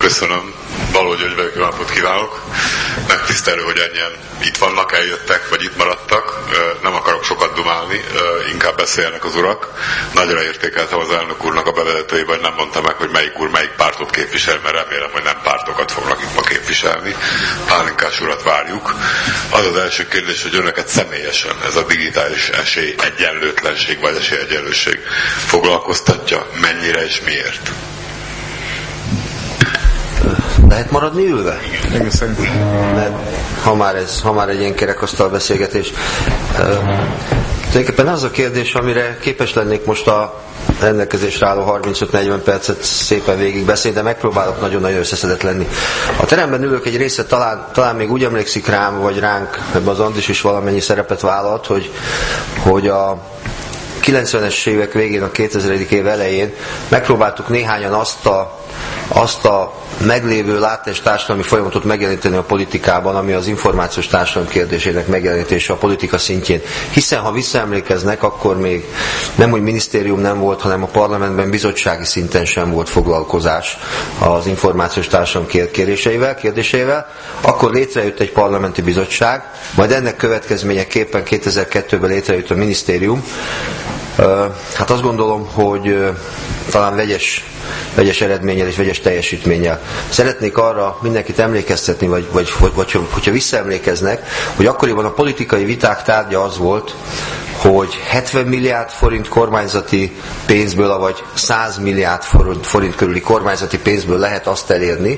Köszönöm. Balogh György vagyok, jó napot kívánok. Megtisztelő, hogy ennyien itt vannak, eljöttek, vagy itt maradtak. Nem akarok sokat dumálni, inkább beszélnek az urak. Nagyra értékeltem az elnök úrnak a bevezetőjében, hogy nem mondta meg, hogy melyik úr melyik pártot képvisel, mert remélem, hogy nem pártokat fognak itt ma képviselni. Pálinkás urat várjuk. Az az első kérdés, hogy önöket személyesen ez a digitális esélyegyenlőtlenség vagy esélyegyenlőség foglalkoztatja, mennyire és miért? Lehet maradni ülve? Igen, szerintem. Mert ha már egy ilyen kerekasztal beszélgetés. Tulajdonképpen az a kérdés, amire képes lennék most a rendelkezésre álló 35-40 percet szépen végig beszélni, de megpróbálok nagyon-nagyon összeszedett lenni. A teremben ülők egy része talán még úgy emlékszik rám, vagy ránk, ebben az Andris is valamennyi szerepet vállalt, hogy a 90-es évek végén, a 2000. év elején megpróbáltuk néhányan azt a meglévő látás társadalmi folyamatot megjeleníteni a politikában, ami az információs társadalom kérdésének megjelenítése a politika szintjén. Hiszen, ha visszaemlékeznek, akkor még nem úgy minisztérium nem volt, hanem a parlamentben bizottsági szinten sem volt foglalkozás az információs társadalom kérdéseivel. Akkor létrejött egy parlamenti bizottság, majd ennek következményeképpen 2002-ben létrejött a minisztérium. Hát azt gondolom, hogy talán vegyes eredménnyel és vegyes teljesítménnyel. Szeretnék arra mindenkit emlékeztetni, vagy hogyha visszaemlékeznek, hogy akkoriban a politikai viták tárgya az volt, hogy 70 milliárd forint kormányzati pénzből, vagy 100 milliárd forint körüli kormányzati pénzből lehet azt elérni,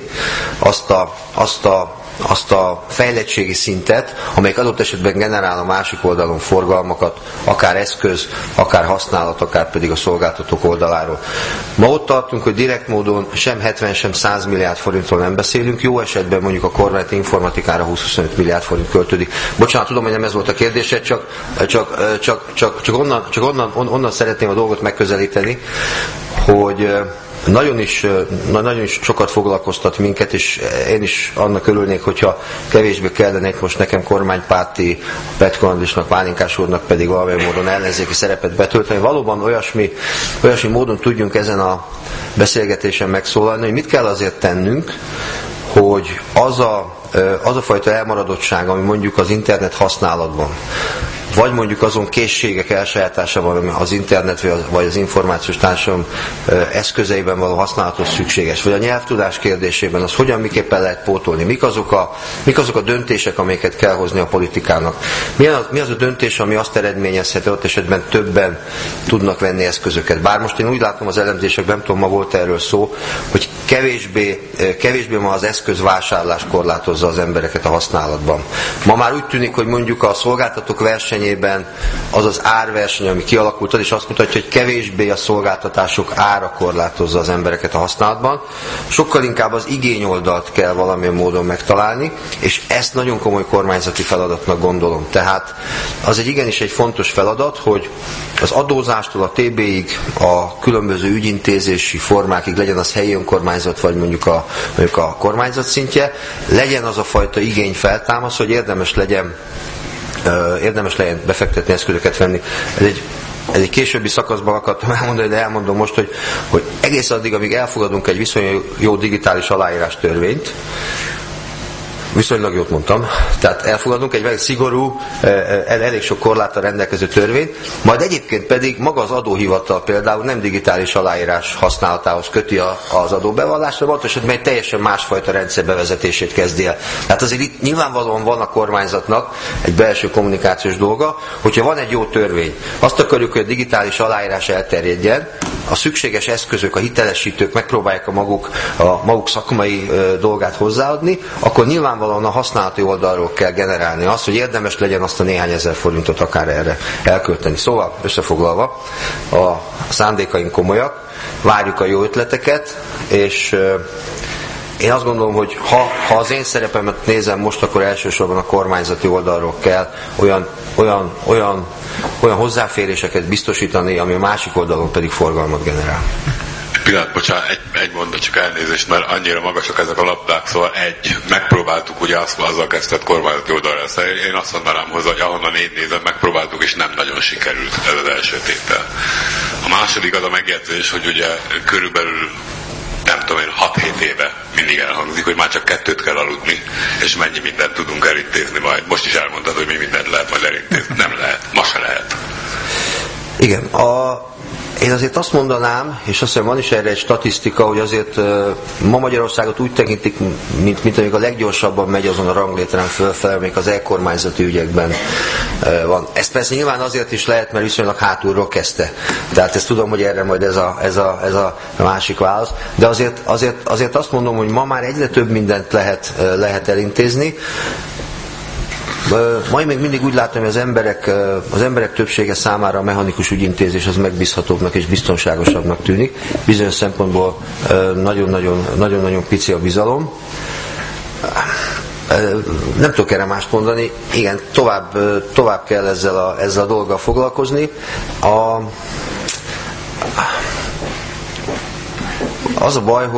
azt a fejlettségi szintet, amelyik adott esetben generál a másik oldalon forgalmakat, akár eszköz, akár használat, akár pedig a szolgáltatók oldaláról. Ma ott tartunk, hogy direkt módon sem 70, sem 100 milliárd forintról nem beszélünk, jó esetben mondjuk a kormányzati informatikára 20-25 milliárd forint költődik. Bocsánat, tudom, hogy nem ez volt a kérdése, csak onnan szeretném a dolgot megközelíteni, hogy nagyon is sokat foglalkoztat minket, és én is annak örülnék, hogyha kevésbé kellene most nekem kormánypárti, Petko Andrisnak, Pálinkás úrnak pedig valamilyen módon ellenzéki szerepet betölteni. Valóban olyasmi módon tudjunk ezen a beszélgetésen megszólalni, hogy mit kell azért tennünk, hogy az a fajta elmaradottság, ami mondjuk az internet használatban, vagy mondjuk azon készségek elsajátásában, ami az internet vagy az információs társadalom eszközeiben való használatos szükséges, vagy a nyelvtudás kérdésében, az hogyan, miképpen lehet pótolni, mik azok a döntések, amelyeket kell hozni a politikának. Mi az a döntés, ami azt eredményezheti, ott esetben többen tudnak venni eszközöket. Bár most én úgy látom az elemzésekben, nem tudom, ma volt erről szó, hogy kevésbé ma az eszközvásárlás korlátozza az embereket a használatban. Ma már úgy tűnik, hogy mondjuk a szolgáltatók versenyében az az árverseny, ami kialakult, és azt mutatja, hogy kevésbé a szolgáltatások ára korlátozza az embereket a használatban. Sokkal inkább az igényoldalt kell valamilyen módon megtalálni, és ezt nagyon komoly kormányzati feladatnak gondolom. Tehát az igenis egy fontos feladat, hogy az adózástól a TB-ig, a különböző ügyintézési formákig, legyen az helyi önkormányzat, vagy mondjuk a kormányzat szintje, legyen az a fajta igény feltámasz, hogy érdemes legyen befektetni, eszközöket venni. Ez egy későbbi szakaszban akartam elmondani, de elmondom most, hogy egész addig, amíg elfogadunk egy viszonylag jó digitális aláírás törvényt, viszonylag jót mondtam, tehát elfogadunk egy velük szigorú, elég sok korláttal rendelkező törvényt, majd egyébként pedig maga az adóhivatal például nem digitális aláírás használatához köti az adóbevallásra, mert esetben egy teljesen másfajta rendszer bevezetését kezdi el. Tehát azért itt nyilvánvalóan van a kormányzatnak egy belső kommunikációs dolga, hogyha van egy jó törvény, azt akarjuk, hogy a digitális aláírás elterjedjen, a szükséges eszközök, a hitelesítők megpróbálják a maguk szakmai dolgát hozzáadni, akkor nyilvánvalóan a használati oldalról kell generálni azt, hogy érdemes legyen azt a néhány ezer forintot akár erre elkölteni. Szóval összefoglalva, a szándékaink komolyak, várjuk a jó ötleteket, és én azt gondolom, hogy ha az én szerepemet nézem most, akkor elsősorban a kormányzati oldalról kell olyan hozzáféréseket biztosítani, ami a másik oldalon pedig forgalmat generál. Pillanat, bocsánat, egy mondat, csak elnézést, mert annyira magasak ezek a labdák, szóval megpróbáltuk, ugye azzal kezdett kormányzati oldalra. Én azt mondanám hozzá, hogy ahonnan én nézem, megpróbáltuk, és nem nagyon sikerült ez az első tétel. A második az a megjegyzés, hogy ugye körülbelül nem tudom én, 6-7 éve mindig hogy már csak 2 kell aludni, és mennyi mindent tudunk elintézni majd. Most is elmondtad, hogy mi mindent lehet majd elintézni. Nem lehet, ma se lehet. Igen, én azért azt mondanám, és azt hiszem van is erre egy statisztika, hogy azért ma Magyarországot úgy tekintik, mint amíg a leggyorsabban megy azon a ranglétrán fölfelé, még az e-kormányzati ügyekben van. Ez persze nyilván azért is lehet, mert viszonylag hátulról kezdte. Tehát ezt tudom, hogy erre majd ez a másik válasz. De azért azt mondom, hogy ma már egyre több mindent lehet elintézni. Majd még mindig úgy látom, hogy az emberek többsége számára a mechanikus ügyintézés az megbízhatóbbnak és biztonságosabbnak tűnik. Bizonyos szempontból nagyon-nagyon pici a bizalom. Nem tudok erre mást mondani. Igen, tovább kell ezzel a dolggal foglalkozni. Az a baj,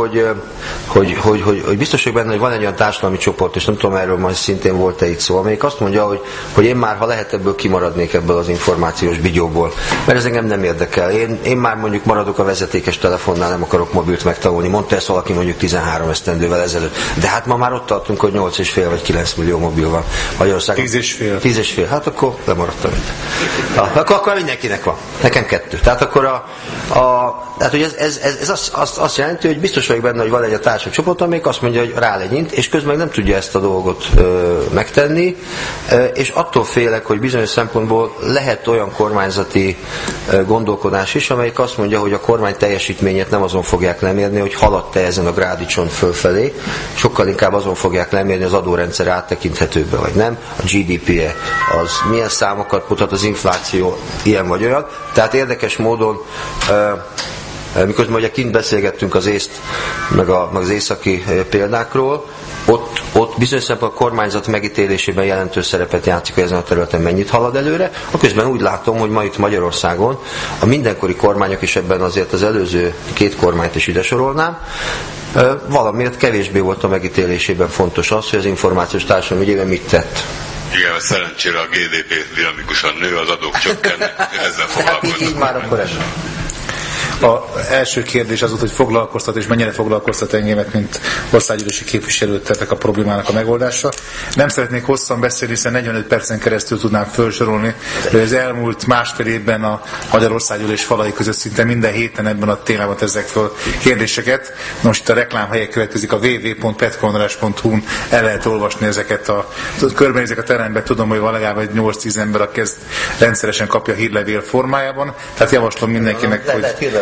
hogy biztos vagyok benne, hogy van egy olyan társadalmi csoport, és nem tudom, erről majd szintén volt-e itt szó, amelyik azt mondja, hogy én már, ha lehet, ebből kimaradnék ebből az információs bigyóból, mert ez engem nem érdekel. Én már mondjuk maradok a vezetékes telefonnál, nem akarok mobilt megtanulni. Mondta ezt valaki mondjuk 13 esztendővel ezelőtt. De hát ma már ott tartunk, hogy 8,5 vagy 9 millió mobil van Magyarországon. 10,5. 10,5. Hát akkor lemaradtam itt. Akkor mindenkinek van. Nekem 2. Tehát akkor tehát, hogy ez azt jelenti, hogy biztos vagyok benne, hogy van egy a társadalmi csoport, amelyik azt mondja, hogy rálegyint, és közben nem tudja ezt a dolgot megtenni, és attól félek, hogy bizonyos szempontból lehet olyan kormányzati gondolkodás is, amelyik azt mondja, hogy a kormány teljesítményét nem azon fogják lemérni, hogy haladt-e ezen a grádicson fölfelé, sokkal inkább azon fogják lemérni, az adórendszer áttekinthetőbe vagy nem, a GDP-e, az milyen számokat mutat, az infláció ilyen vagy olyan. Tehát érdekes módon miközben ugye kint beszélgettünk az észt, meg az északi példákról, ott bizonyos szempontból a kormányzat megítélésében jelentős szerepet játszik, hogy ezen a területen mennyit halad előre. Aközben úgy látom, hogy ma itt Magyarországon a mindenkori kormányok, és ebben azért az előző 2 kormányt is ide sorolnám, valamiért kevésbé volt a megítélésében fontos az, hogy az információs társadalom ügyében mit tett. Igen, szerencsére a GDP dinamikusan nő, az adók csökkennek, ezzel foglalkoznak. Így már akkor ez. Az első kérdés az volt, hogy foglalkoztat, és mennyire foglalkoztat engemet, mint országgyűlési képviselőt tettek a problémának a megoldása. Nem szeretnék hosszan beszélni, hiszen 45 percen keresztül tudnám felsorolni, de az elmúlt másfél évben a Magyar Országgyűlés falai között szinte minden héten ebben a témában teszek fel kérdéseket. Most a reklámhelyek következik, a www.petkonrás.hu-n el lehet olvasni ezeket körbenézek a teremben, tudom, hogy van legalább egy 8-10 ember, aki ezt rendszeresen kapja hírlevél formájában, tehát javaslom mindenkinek,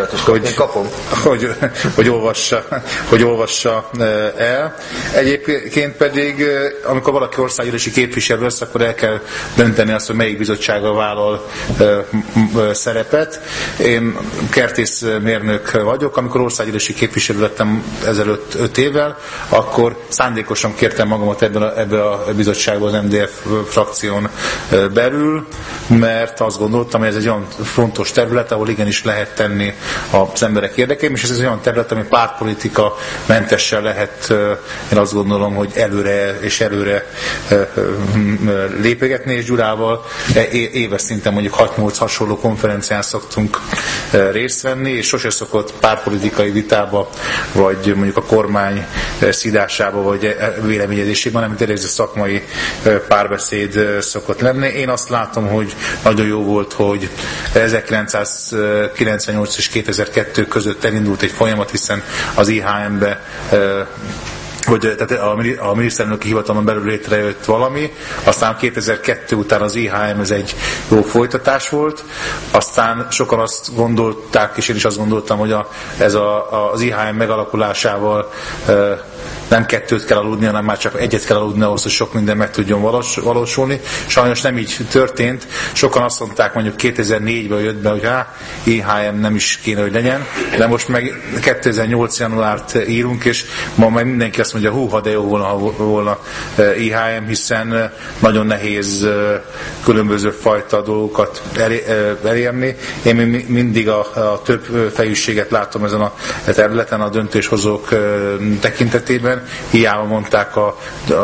hogy olvassa el. Egyébként pedig, amikor valaki országgyűlési képviselő lesz, akkor el kell dönteni azt, hogy melyik bizottsága vállal szerepet. Én kertészmérnök vagyok, amikor országgyűlési képviselő lettem ezelőtt 5 évvel, akkor szándékosan kértem magamat ebbe a bizottságba az MDF frakción belül, mert azt gondoltam, hogy ez egy olyan fontos terület, ahol igenis lehet tenni az emberek érdekében, és ez egy olyan terület, ami pártpolitika mentesen lehet, én azt gondolom, hogy előre lépegetni, és Gyurával éves szinten mondjuk 6-8 hasonló konferencián szoktunk részt venni, és sose szokott pártpolitikai vitába, vagy mondjuk a kormány szídásába, vagy véleményezésében, hanem tényleg ez a szakmai párbeszéd szokott lenni. Én azt látom, hogy nagyon jó volt, hogy 1998 és 2002 között elindult egy folyamat, hiszen az IHM-be tehát a miniszterelnöki hivatalon belül létrejött valami, aztán 2002 után az IHM ez egy jó folytatás volt, aztán sokan azt gondolták, és én is azt gondoltam, hogy az IHM megalakulásával nem 2 kell aludni, hanem már csak 1 kell aludni ahhoz, hogy sok minden meg tudjon valósulni. Sajnos nem így történt. Sokan azt mondták, mondjuk 2004-ben jött be, hogy IHM nem is kéne, hogy legyen, de most meg 2008 januárt írunk, és ma meg mindenki azt mondja, ha de jó volna IHM, hiszen nagyon nehéz különböző fajta dolgokat elérni. Én mindig a több fejűséget látom ezen a területen, a döntéshozók tekintetében, esetében. Hiába mondták a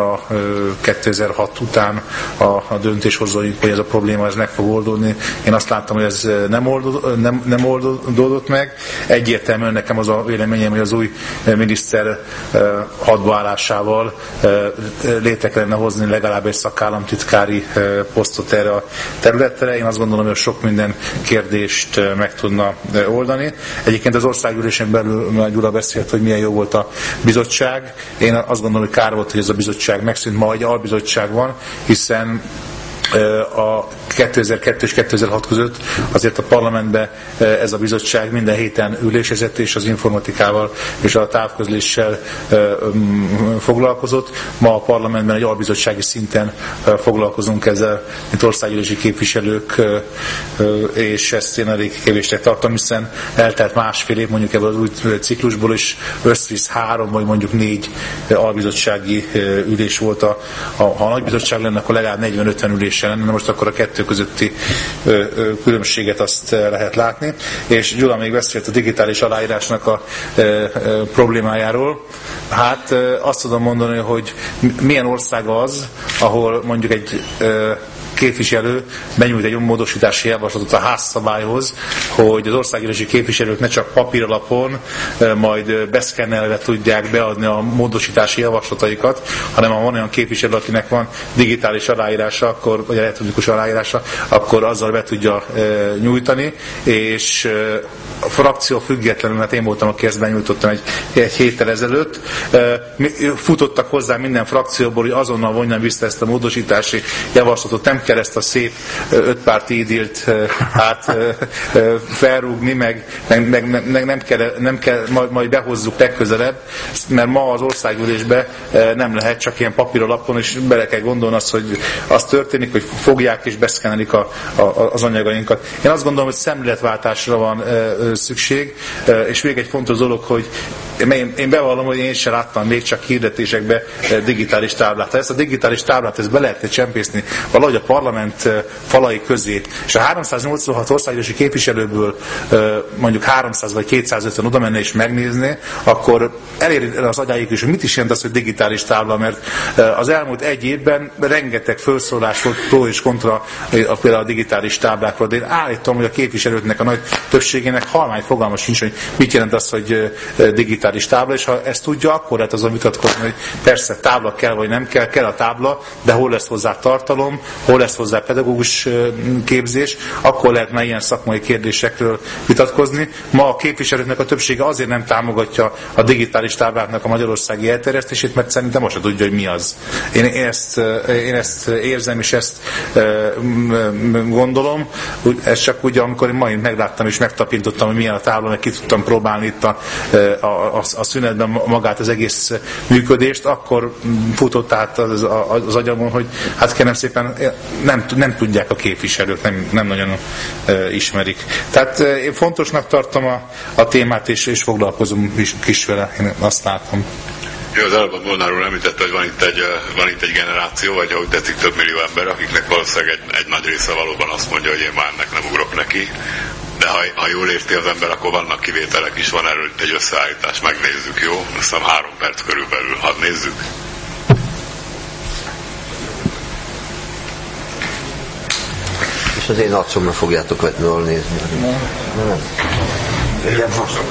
2006 után a döntéshozóink, hogy ez a probléma ez meg fog oldódni. Én azt láttam, hogy ez nem oldódott meg. Egyértelműen nekem az a véleményem, hogy az új miniszter hadbaállásával létre kellene hozni legalább egy szakállamtitkári posztot erre a területre. Én azt gondolom, hogy sok minden kérdést meg tudna oldani. Egyébként az országgyűlésen belül Gyula beszélt, hogy milyen jó volt a bizottság. Én azt gondolom, hogy kár volt, hogy ez a bizottság megszűnt. Ma egy albizottság van, hiszen a 2002 és 2006 között azért a parlamentben ez a bizottság minden héten ülésezett, és az informatikával és a távközléssel foglalkozott. Ma a parlamentben egy albizottsági szinten foglalkozunk ezzel, mint országgyűlési képviselők, és ezt én elég kevésnek tartom, hiszen eltelt másfél év mondjuk ebből az új ciklusból, és összvisz 3 vagy mondjuk 4 albizottsági ülés volt. Ha a nagybizottság lenne, akkor legalább 40-50 üléssel lenne, most akkor a kettő közötti különbséget azt lehet látni. És Gyula még beszélt a digitális aláírásnak a problémájáról. Hát azt tudom mondani, hogy milyen ország az, ahol mondjuk egy képviselő benyújt egy módosítási javaslatot a házszabályhoz, hogy az országgyűlési képviselők ne csak papíralapon, majd beszkennelve tudják beadni a módosítási javaslataikat, hanem ha van olyan képviselő, akinek van digitális aláírása, akkor, vagy elektronikus aláírása, akkor azzal be tudja nyújtani, és a frakció függetlenül, mert én voltam, aki ezt benyújtottam egy héttel ezelőtt, futottak hozzá minden frakcióból, hogy azonnal vonjam vissza ezt a módosítási javaslatot, nem kell ezt a szép 5 párti idilt felrúgni, meg nem kell majd behozzuk legközelebb, mert ma az országgyűlésbe nem lehet csak ilyen papíralapon, és bele kell gondolni azt, hogy az történik, hogy fogják és beszkennelik az anyagainkat. Én azt gondolom, hogy szemléletváltásra van szükség, és még egy fontos dolog, hogy én bevallom, hogy én sem láttam még csak hirdetésekbe digitális táblát. Ezt a digitális táblát ezt be lehetne csempészni valahogy a parlament falai közé, és a 386 országgyűlési képviselőből mondjuk 300 vagy 250 oda menne és megnézni, akkor eléri az agyáik is, hogy mit is jelent az, hogy digitális tábla, mert az elmúlt egy évben rengeteg felszólás volt pro és kontra például a digitális táblákról, de én állítom, hogy a képviselőknek a nagy többségének halmány fogalma sincs, hogy mit jelent az, hogy digitális tábla, és ha ezt tudja, akkor lehet azon vitatkozni, hogy persze tábla kell vagy nem kell a tábla, de hol lesz hozzá tartalom, hol lesz hozzá pedagógus képzés, akkor lehetne ilyen szakmai kérdésekről vitatkozni. Ma a képviselőknek a többsége azért nem támogatja a digitális tábláknak a magyarországi elterjesztését, mert szerintem most se tudja, hogy mi az. Én ezt érzem, és ezt gondolom. Ez csak ugye, amikor én ma megláttam és megtapintottam, hogy milyen a tábla, meg ki tudtam próbálni itt a szünetben magát az egész működést, akkor futott át az agyamon, hogy hát kérem szépen nem tudják a képviselők, nem nagyon ismerik. Tehát én fontosnak tartom a témát, és foglalkozom is vele, én azt látom. Jó, az előbb Molnárról említette, hogy van itt egy generáció, vagy ahogy tetszik, több millió ember, akiknek valószínűleg egy nagy része valóban azt mondja, hogy én már ennek nem ugrok neki. De ha jól érti az ember, akkor vannak kivételek is, van erről egy összeállítás, megnézzük, jó? Azt hiszem 3 perc körülbelül, hadd nézzük. És az én arcomra fogjátok vetni, nézni. Nem. Igen,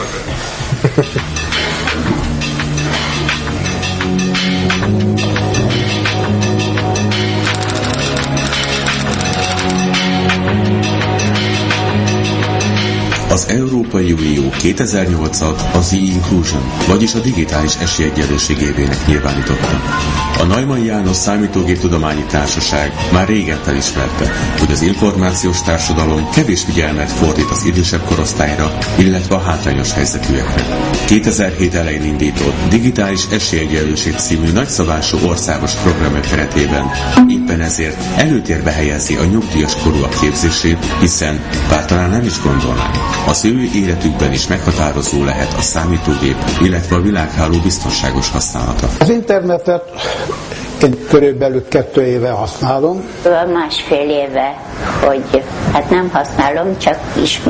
Az Európai Unió 2008-at az e-inclusion, vagyis a digitális esélyegyenlőség évének nyilvánította. A Neumann János Számítógéptudományi Társaság már régen felismerte, hogy az információs társadalom kevés figyelmet fordít az idősebb korosztályra, illetve a hátrányos helyzetűekre. 2007 elején indított Digitális Esélyegyenlőség című nagyszabású országos program keretében éppen ezért előtérbe helyezi a nyugdíjas korúak képzését, hiszen bár talán nem is gondolnánk, az ő életükben is meghatározó lehet a számítógép, illetve a világháló biztonságos használata. Az internetet én körülbelül 2 éve használom. 1,5 éve, hogy hát nem használom, csak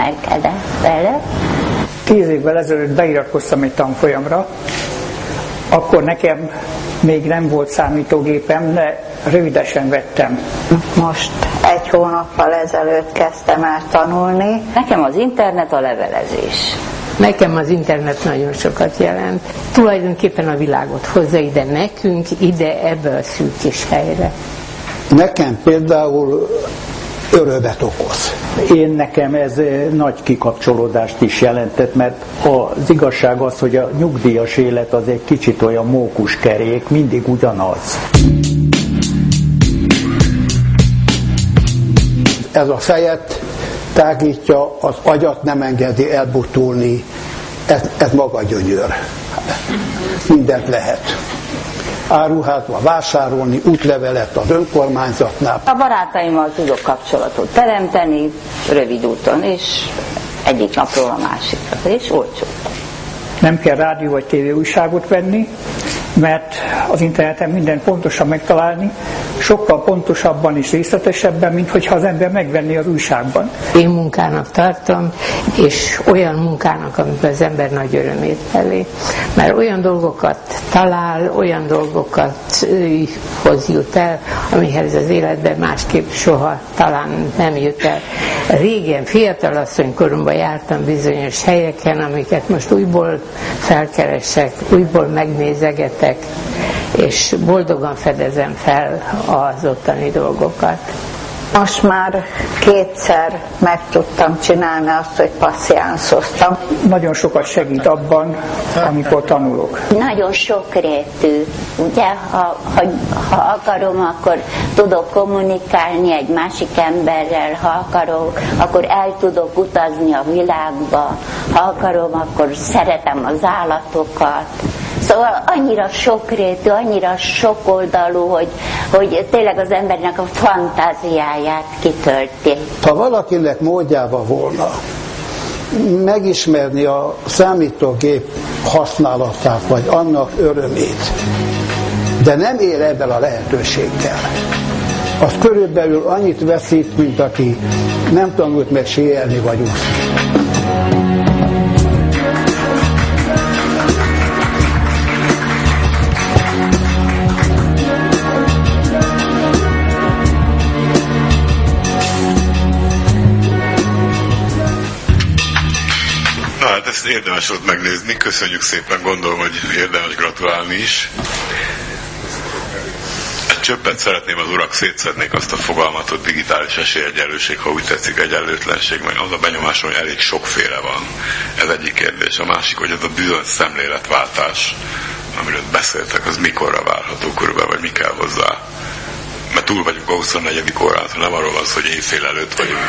ismerkedek vele. 10 évvel ezelőtt beiratkoztam egy tanfolyamra, Akkor nekem még nem volt számítógépem, de rövidesen vettem. Most 1 hónappal ezelőtt kezdtem el tanulni. Nekem az internet a levelezés. Nekem az internet nagyon sokat jelent. Tulajdonképpen a világot hozza ide nekünk, ide ebbe a szűk kis helyre. Nekem például örömet okoz. Nekem ez nagy kikapcsolódást is jelentett, mert az igazság az, hogy a nyugdíjas élet az egy kicsit olyan mókuskerék, mindig ugyanaz. Ez a fejet tágítja, az agyat nem engedi elbutulni, ez maga gyönyör. Mindent lehet. Áruházba vásárolni, útlevelet az önkormányzatnál. A barátaimmal tudok kapcsolatot teremteni, rövid úton, és egyik napról a másikra, és olcsó. Nem kell rádió vagy tévé újságot venni, mert az interneten mindent pontosan megtalálni, sokkal pontosabban és részletesebben, mint hogyha az ember megvenné az újságban. Én munkának tartom, és olyan munkának, amikor az ember nagy örömét felé. Mert olyan dolgokat talál, olyan dolgokat jut el, amihez az életben másképp soha talán nem jut el. Régen, fiatalasszony koromban jártam bizonyos helyeken, amiket most újból felkeresek, újból megnézegetek, és boldogan fedezem fel az ottani dolgokat. Most már 2-szer meg tudtam csinálni azt, hogy passziánszoztam. Nagyon sokat segít abban, amikor tanulok. Nagyon sokrétű, ugye? Ha akarom, akkor tudok kommunikálni egy másik emberrel, ha akarok, akkor el tudok utazni a világba, ha akarom, akkor szeretem az állatokat. Szóval annyira sokrétű, annyira sokoldalú, hogy tényleg az embernek a fantáziáját kitölti. Ha valakinek módjában volna megismerni a számítógép használatát, vagy annak örömét, de nem él ebben a lehetőséggel, az körülbelül annyit veszít, mint aki nem tanult meg síelni vagy úszni. Ezt érdemes volt megnézni, köszönjük szépen, gondolom, hogy érdemes gratulálni is. Egy csöppet szeretném az urak, szétszednék azt a fogalmat, hogy digitális esélyegyenlőség, ha úgy tetszik, egyenlőtlenség, meg az a benyomásom, hogy elég sokféle van. Ez egyik kérdés. A másik, hogy ez a bizonyos szemléletváltás, amiről beszéltek, az mikorra várható körülbelül, vagy mi kell hozzá. Mert túl vagyunk a 24. órán, nem arról van szó, hogy éjfél előtt vagyunk.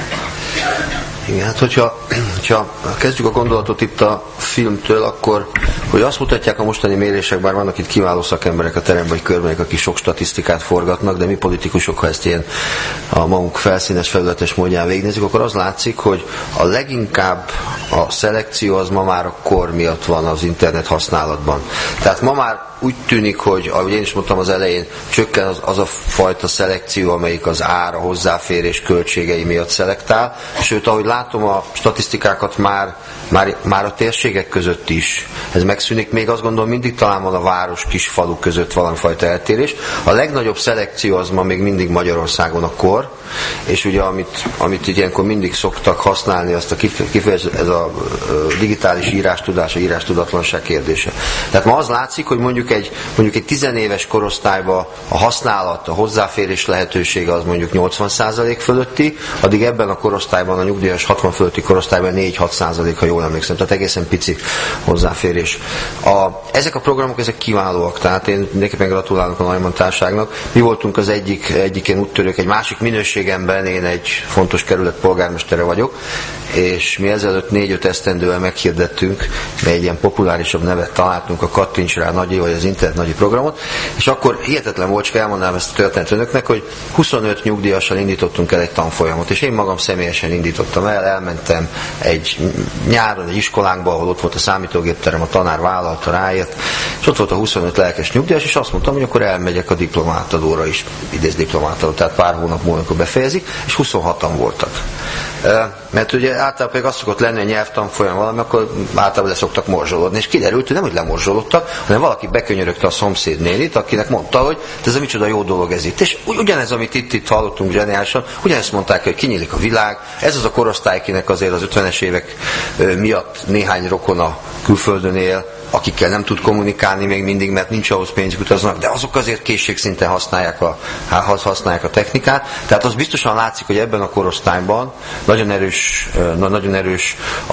Igen, hát hogyha kezdjük a gondolatot itt a filmtől, akkor hogy azt mutatják a mostani mérések, bár vannak itt kiváló szakemberek a teremben, vagy körbenek, akik sok statisztikát forgatnak, de mi politikusok, ha ezt ilyen a magunk felszínes, felületes módján végignézzük, akkor az látszik, hogy a leginkább a szelekció az ma már a kor miatt van az internet használatban. Tehát ma már úgy tűnik, hogy, ahogy én is mondtam az elején, csökken az a fajta szelekció, amelyik az ár, a hozzáférés költségei miatt szelektál, sőt, ahogy látom a statisztikákat már a térségek között is. Ez megszűnik, még azt gondolom, mindig talán van a város kis falu között valamifajta eltérés. A legnagyobb szelekció az ma még mindig Magyarországon a kor, és ugye amit ilyenkor mindig szoktak használni, azt a kifejezést, ez a digitális írástudás, a írástudatlanság kérdése. Tehát ma az látszik, hogy mondjuk egy 10 éves korosztályban a használat, a hozzáférés lehetősége az mondjuk 80% fölötti, addig ebben a korosztályban, a nyugdíjas 60 fölötti korosztályban 4-6%, ha jól emlékszem, tehát egészen pici hozzáférés. Ezek a programok, ezek kiválóak, tehát én mindenképpen gratulálok a Neumann társaságnak. Mi voltunk az egyikén úttörők, egy másik minőségemben, én egy fontos kerület polgármestere vagyok, és mi ezelőtt 4-5 esztendővel meghirdettünk, egy ilyen populárisabb nevet találtunk, a Kattints rá Nagyi, vagy az Internet Nagyi programot, és akkor hihetetlen volt, csak elmondanám ezt a történet önöknek, hogy 25 nyugdíjassal indítottunk el egy tanfolyamot, és én magam személyesen indítottam el, elmentem egy nyáron egy iskolánkba, ahol ott volt a számítógépterem, a tanár vállalta, ráért, és ott volt a 25 lelkes nyugdíjas, és azt mondtam, hogy akkor elmegyek a diplomátadóra is, idéz diplomátadó, tehát pár hónap múlva, amikor befejezik, és 26-an voltak. Mert ugye általában pedig azt szokott lenni, hogy nyelvtanfolyam valami, akkor általában le szoktak morzsolódni. És kiderült, hogy nem úgy lemorzsolódtak, hanem valaki bekönyörögte a szomszéd nénit, akinek mondta, hogy ez a micsoda jó dolog ez itt. És ugyanez, amit itt hallottunk zseniálisan, ugyanezt mondták, hogy kinyílik a világ. Ez az a korosztály, akinek azért az 50-es évek miatt néhány rokona külföldön él, akikkel nem tud kommunikálni még mindig, mert nincs ahhoz pénzük, utaznak, de azok azért készségszinten használják a technikát. Tehát az biztosan látszik, hogy ebben a korosztályban nagyon erős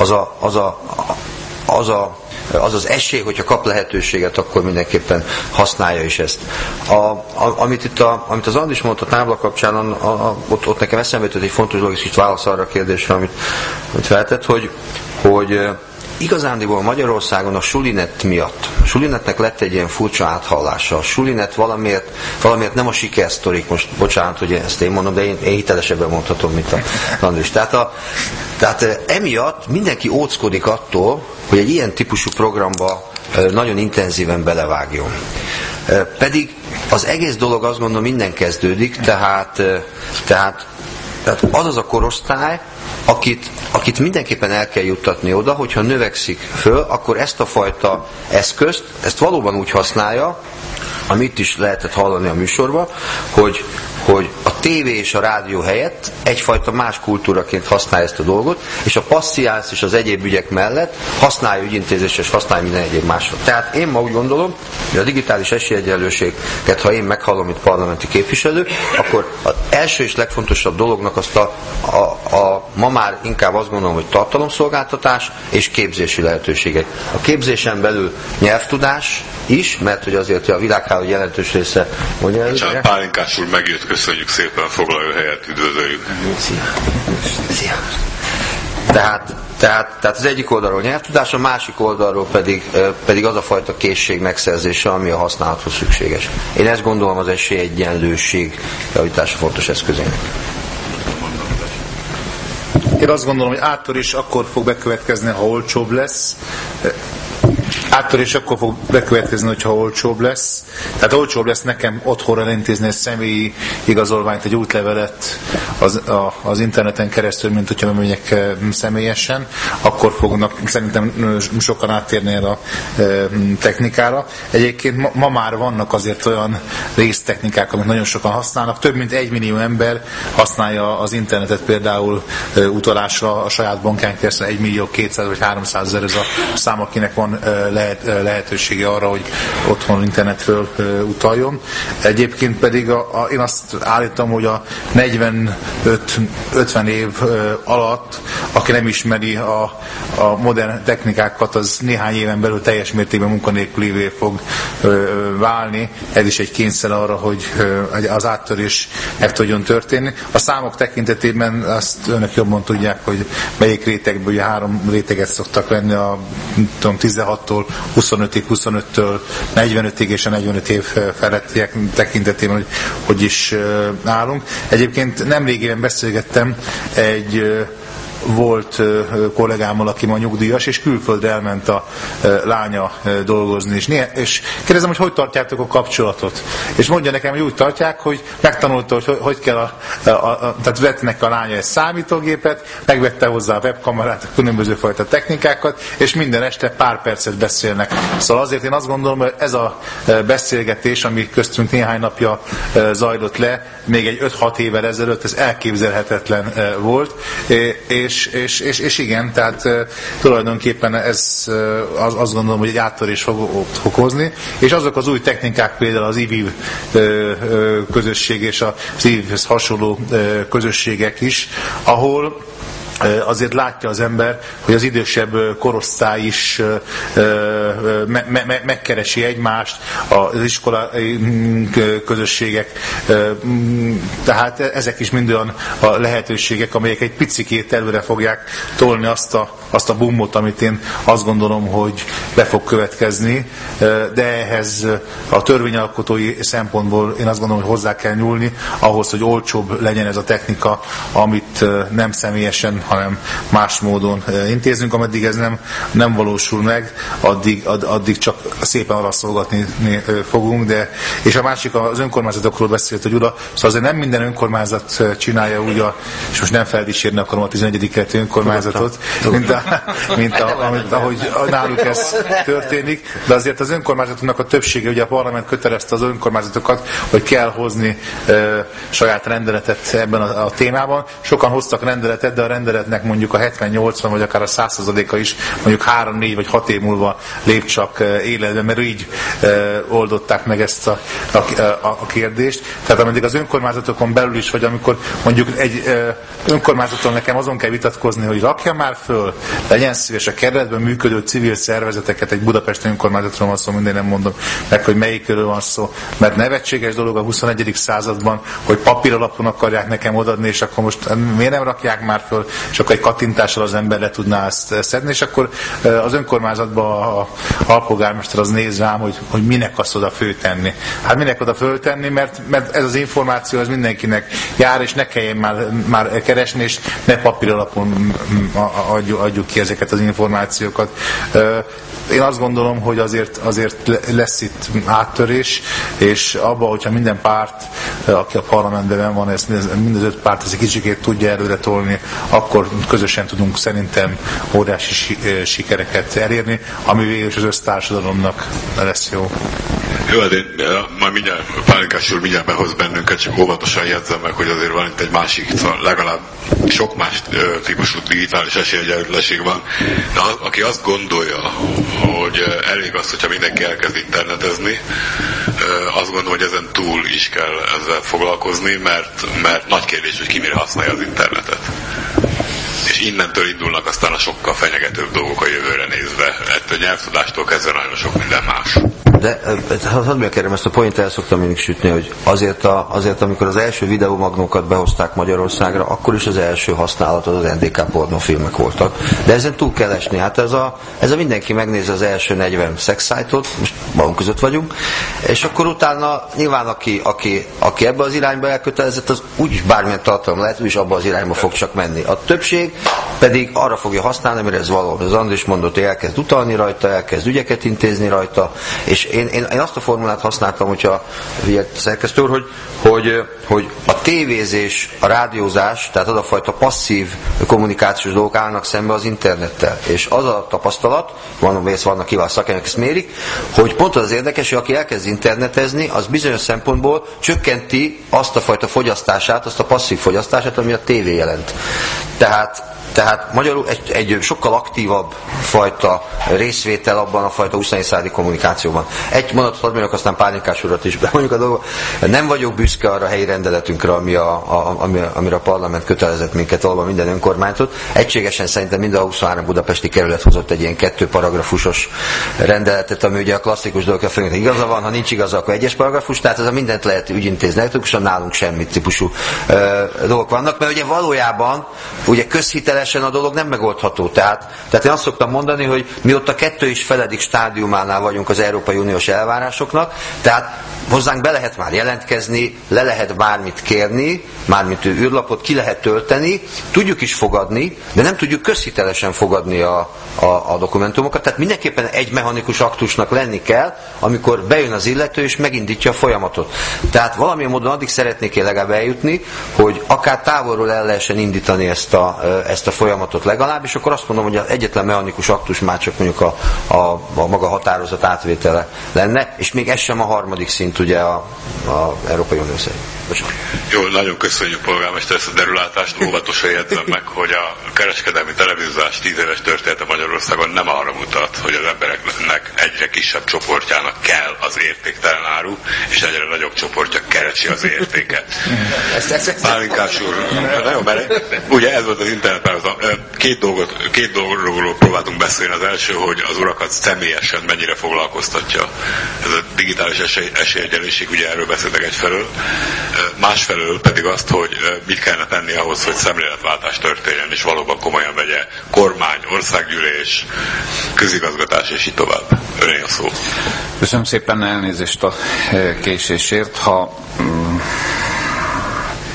az az esély, hogyha kap lehetőséget, akkor mindenképpen használja is ezt. Amit az Andis mondta a tábla kapcsán, ott nekem eszembe jutott egy fontos dolog, és itt válasz arra a kérdésre, amit feltett, hogy igazándiból Magyarországon a Sulinet miatt, a Sulinetnek lett egy ilyen furcsa áthallása. A Sulinet valamiért nem a sikersztorik, most bocsánat, hogy ezt én mondom, de én hitelesebben mondhatom, mint a Andris. Tehát emiatt mindenki óckodik attól, hogy egy ilyen típusú programba nagyon intenzíven belevágjon. Pedig az egész dolog, azt gondolom, minden kezdődik, tehát az a korosztály, akit mindenképpen el kell juttatni oda, hogyha növekszik föl, akkor ezt a fajta eszközt, ezt valóban úgy használja, amit is lehetett hallani a műsorban, hogy a tévé és a rádió helyett egyfajta más kultúraként használja ezt a dolgot, és a passziánsz és az egyéb ügyek mellett használja ügyintézésre, és használja minden egyéb másra. Tehát én ma úgy gondolom, hogy a digitális esélyegyenlőséget, ha én meghallom, mint parlamenti képviselő, akkor az első és legfontosabb dolognak azt ma már inkább azt gondolom, hogy tartalomszolgáltatás és képzési lehetőségek. A képzésen belül nyelvtudás is, mert hogy azért a világháló jelentős része... Bocsánat, Pálinkás úr megjött, köszönjük szépen, foglaljon helyet, üdvözöljük. Szia. Tehát az egyik oldalról nyelvtudás, a másik oldalról pedig az a fajta készség megszerzése, ami a használathoz szükséges. Én ezt gondolom az esélyegyenlőség javítása fontos eszközének. Én azt gondolom, hogy áttörés akkor fog bekövetkezni, ha olcsóbb lesz. Áttörés akkor fog bekövetkezni, hogyha olcsóbb lesz. Tehát olcsóbb lesz nekem otthonra elintézni egy személyi igazolványt, egy útlevelet az interneten keresztül, mint hogyha megyek személyesen. Akkor fognak szerintem sokan áttérni el a technikára. Egyébként ma már vannak azért olyan résztechnikák, amit nagyon sokan használnak. Több mint 1 millió ember használja az internetet például utalásra a saját bankján keresztül. 1 millió 200 vagy 300 000 ez a szám, akinek van lehetősége arra, hogy otthon internetről utaljon. Egyébként pedig én azt állítom, hogy a 45-50 év alatt, aki nem ismeri a modern technikákat, az néhány éven belül teljes mértékben munkanélkülivé fog válni. Ez is egy kényszer arra, hogy az áttörés meg tudjon történni. A számok tekintetében azt önök jobban tudják, hogy melyik rétegből, ugye 3 réteget szoktak lenni, a 16-tól 25-ig, 25-től 45-ig és a 45 év felettiek tekintetében, hogy is állunk. Egyébként nemrégében beszélgettem egy volt kollégámmal, aki ma nyugdíjas, és külföldre elment a lánya dolgozni. És kérdezem, hogy tartjátok a kapcsolatot? És mondja nekem, hogy úgy tartják, hogy megtanulta, hogy kell tehát vetnek a lánya egy számítógépet, megvette hozzá a webkamerát, a különböző fajta technikákat, és minden este pár percet beszélnek. Szóval azért én azt gondolom, hogy ez a beszélgetés, ami köztünk néhány napja zajlott le, még egy 5-6 évvel ezelőtt, ez elképzelhetetlen volt, és igen, tehát tulajdonképpen ez azt gondolom, hogy egy áttörés fog hozni, és azok az új technikák, például az IVIV közösség és az IVIV-hez hasonló közösségek is, ahol azért látja az ember, hogy az idősebb korosztály is megkeresi egymást, az iskolai közösségek, tehát ezek is mind olyan a lehetőségek, amelyek egy picikét előre fogják tolni azt a boomot, amit én azt gondolom, hogy be fog következni, de ehhez a törvényalkotói szempontból én azt gondolom, hogy hozzá kell nyúlni ahhoz, hogy olcsóbb legyen ez a technika, amit nem személyesen hanem más módon intézünk. Ameddig ez nem valósul meg, addig csak szépen alaszolgatni fogunk, és a másik, az önkormányzatokról beszélt a Gyula, szóval azért nem minden önkormányzat csinálja úgy, és most nem feldísérni akarom a 11. kerületi önkormányzatot, mint ahogy náluk ez történik, de azért az önkormányzatoknak a többsége, ugye a parlament kötelezte az önkormányzatokat, hogy kell hozni saját rendeletet ebben a témában. Sokan hoztak rendeletet, de a rendeletnek mondjuk a 70-80 vagy akár a 100%-a is mondjuk 3, 4 vagy 6 év múlva lép csak életbe, mert így oldották meg ezt a kérdést. Tehát ameddig az önkormányzatokon belül is, vagy amikor mondjuk egy önkormányzaton nekem azon kell vitatkozni, hogy rakja már föl, legyen szíves a kerületben működő civil szervezeteket, egy budapesti önkormányzatról van szó, minden nem mondom meg, hogy melyikről van szó, mert nevetséges dolog a 21. században, hogy papír alapon akarják nekem odaadni, és akkor most miért nem rakják már föl, és akkor egy kattintással az ember le tudná ezt szedni, és akkor az önkormányzatban a alpolgármester az néz rám, hogy minek azt oda föltenni. Hát minek oda föltenni, mert ez az információ az mindenkinek jár, és ne kelljen már keresni, és ne papír alapon adjuk ki ezeket az információkat. Én azt gondolom, hogy azért lesz itt áttörés, és abban, hogyha minden párt, aki a parlamentben van, mind az 5 párt egy kicsikét tudja előre tolni, akkor közösen tudunk szerintem óriási sikereket elérni, ami végül is az össztársadalomnak lesz jó. Jó, de majd mindjárt Pálinkás úr mindjárt behoz bennünket, csak óvatosan jegyzem meg, hogy azért van itt egy másik, szóval legalább sok más típusú digitális esélyegyenlőség van, de aki azt gondolja, hogy elég az, hogyha mindenki elkezd internetezni, azt gondolom, hogy ezen túl is kell ezzel foglalkozni, mert nagy kérdés, hogy ki mire használja az internetet. És innentől indulnak aztán a sokkal fenyegetőbb dolgok a jövőre nézve. Ettől nyelvtudástól kezdve nagyon sok minden más. De hadd megkérem, ezt a point el szoktam mindig sütni, hogy azért amikor az első videómagnókat behozták Magyarországra, akkor is az első használat az NDK pornófilmek voltak. De ezen túl kell esni. Hát ez a mindenki megnézi az első 40 szexszájtot, most magunk között vagyunk, és akkor utána nyilván aki ebbe az irányba elkötelezett, az úgyis bármilyen tartalom lehet, úgyis abba az irányba fog csak menni. A többség pedig arra fogja használni, amire ez való. Az Andris mondott, hogy elkezd utalni rajta, elkezd ügyeket intézni rajta, és én azt a formulát használtam, hogyha szerkesztő úr, hogy a tévézés, a rádiózás, tehát az a fajta passzív kommunikációs dolgok állnak szembe az internettel. És az a tapasztalat, vannak kiváló szakemberek, ezt mérik, hogy pont az érdekes, hogy aki elkezd internetezni, az bizonyos szempontból csökkenti azt a fajta fogyasztását, azt a passzív fogyasztását, ami a tévé jelent. Tehát magyarul egy sokkal aktívabb fajta részvétel abban a fajta 20. századi kommunikációban. Egy mondatot hadd mondjak, aztán Pálinkás urat is bemondjuk a dolgot. Nem vagyok büszke arra a helyi rendeletünkre, amire a parlament kötelezett minket valóban minden önkormányzatot. Egységesen szerintem mind a 23 budapesti kerület hozott egy ilyen 2 paragrafusos rendeletet, ami ugye a klasszikus dolgokra főleg igaza van, ha nincs igaza, akkor 1-es paragrafus, tehát ez a mindent lehet ügyintézni, elektronikusan nálunk semmi típusú dolgok vannak, mert ugye valójában ugye közhitelesen a dolog nem megoldható. Tehát én azt szoktam mondani, hogy mi ott a 2,5. stádiumánál vagyunk az Európai Uniós elvárásoknak, tehát hozzánk be lehet már jelentkezni, le lehet bármit kérni, mármint űrlapot ki lehet tölteni, tudjuk is fogadni, de nem tudjuk közhitelesen fogadni a dokumentumokat, tehát mindenképpen egy mechanikus aktusnak lenni kell, amikor bejön az illető és megindítja a folyamatot. Tehát valamilyen módon addig szeretnék én legalább eljutni, hogy akár távolról el lehessen indítani ezt a folyamatot legalább, és akkor azt mondom, hogy az egyetlen mechanikus aktus már csak mondjuk a maga határozat átvétele lenne, és még ez sem a harmadik szint ugye a Európai Unió szerint. Jó, nagyon köszönjük polgármester ezt a derülátást, óvatosan jegyzem meg, hogy a kereskedelmi televíziós 10 éves története Magyarországon nem arra mutat, hogy az embereknek egyre kisebb csoportjának kell az értéktelen áru, és egyre nagyobb csoportja keresi az értéket. Pálinkás úr, nagyon ugye ez volt az internetben, két dologról próbáltunk beszélni. Az első, hogy az urakat személyesen mennyire foglalkoztatja ez a digitális esélyegyenlőség, ugye erről beszéltek egyfelől, másfelől pedig azt, hogy mit kellene tenni ahhoz, hogy szemléletváltás történjen, és valóban komolyan vegye kormány, országgyűlés, közigazgatás, és így tovább. Öné a szó. Köszönöm szépen, elnézést a késésért. Ha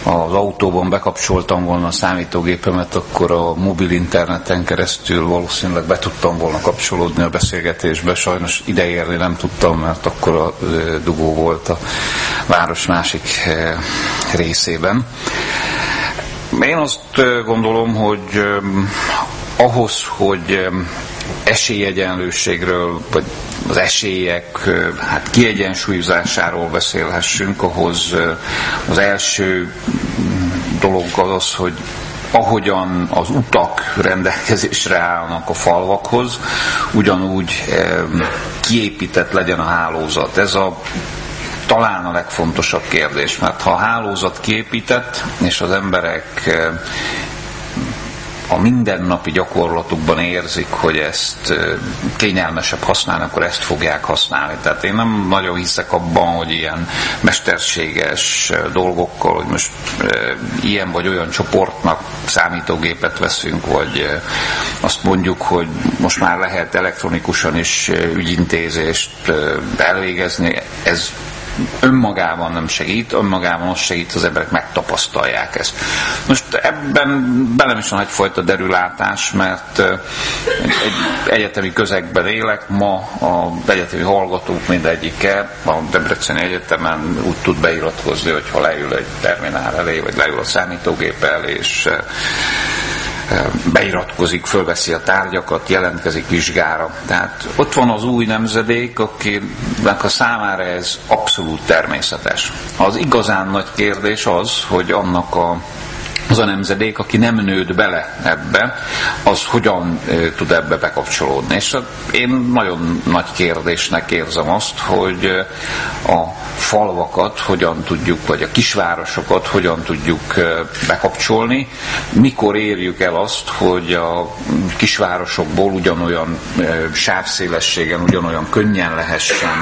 az autóban bekapcsoltam volna a számítógépemet, akkor a mobil interneten keresztül valószínűleg be tudtam volna kapcsolódni a beszélgetésbe. Sajnos ideérni nem tudtam, mert akkor a dugó volt a város másik részében. Én azt gondolom, hogy ahhoz, hogy esélyegyenlőségről, vagy az esélyek kiegyensúlyozásáról beszélhessünk, ahhoz az első dolog az, hogy ahogyan az utak rendelkezésre állnak a falvakhoz, ugyanúgy kiépített legyen a hálózat. Ez talán a legfontosabb kérdés, mert ha a hálózat kiépített, és az emberek a mindennapi gyakorlatukban érzik, hogy ezt kényelmesebb használni, akkor ezt fogják használni. Tehát én nem nagyon hiszek abban, hogy ilyen mesterséges dolgokkal, hogy most ilyen vagy olyan csoportnak számítógépet veszünk, vagy azt mondjuk, hogy most már lehet elektronikusan is ügyintézést elvégezni, ez önmagában nem segít, önmagában az segít, az emberek megtapasztalják ezt. Most ebben belem is van egyfajta derülátás, mert egy egyetemi közegben élek, ma az egyetemi hallgatók mindegyike a Debreceni Egyetemen úgy tud beiratkozni, hogyha leül egy terminál elé, vagy leül a számítógép elé, és beiratkozik, fölveszi a tárgyakat, jelentkezik vizsgára. Tehát ott van az új nemzedék, akinek a számára ez abszolút természetes. Az igazán nagy kérdés az, hogy az a nemzedék, aki nem nőtt bele ebbe, az hogyan tud ebbe bekapcsolódni. És én nagyon nagy kérdésnek érzem azt, hogy a falvakat hogyan tudjuk, vagy a kisvárosokat hogyan tudjuk bekapcsolni, mikor érjük el azt, hogy a kisvárosokból ugyanolyan sávszélességen, ugyanolyan könnyen lehessen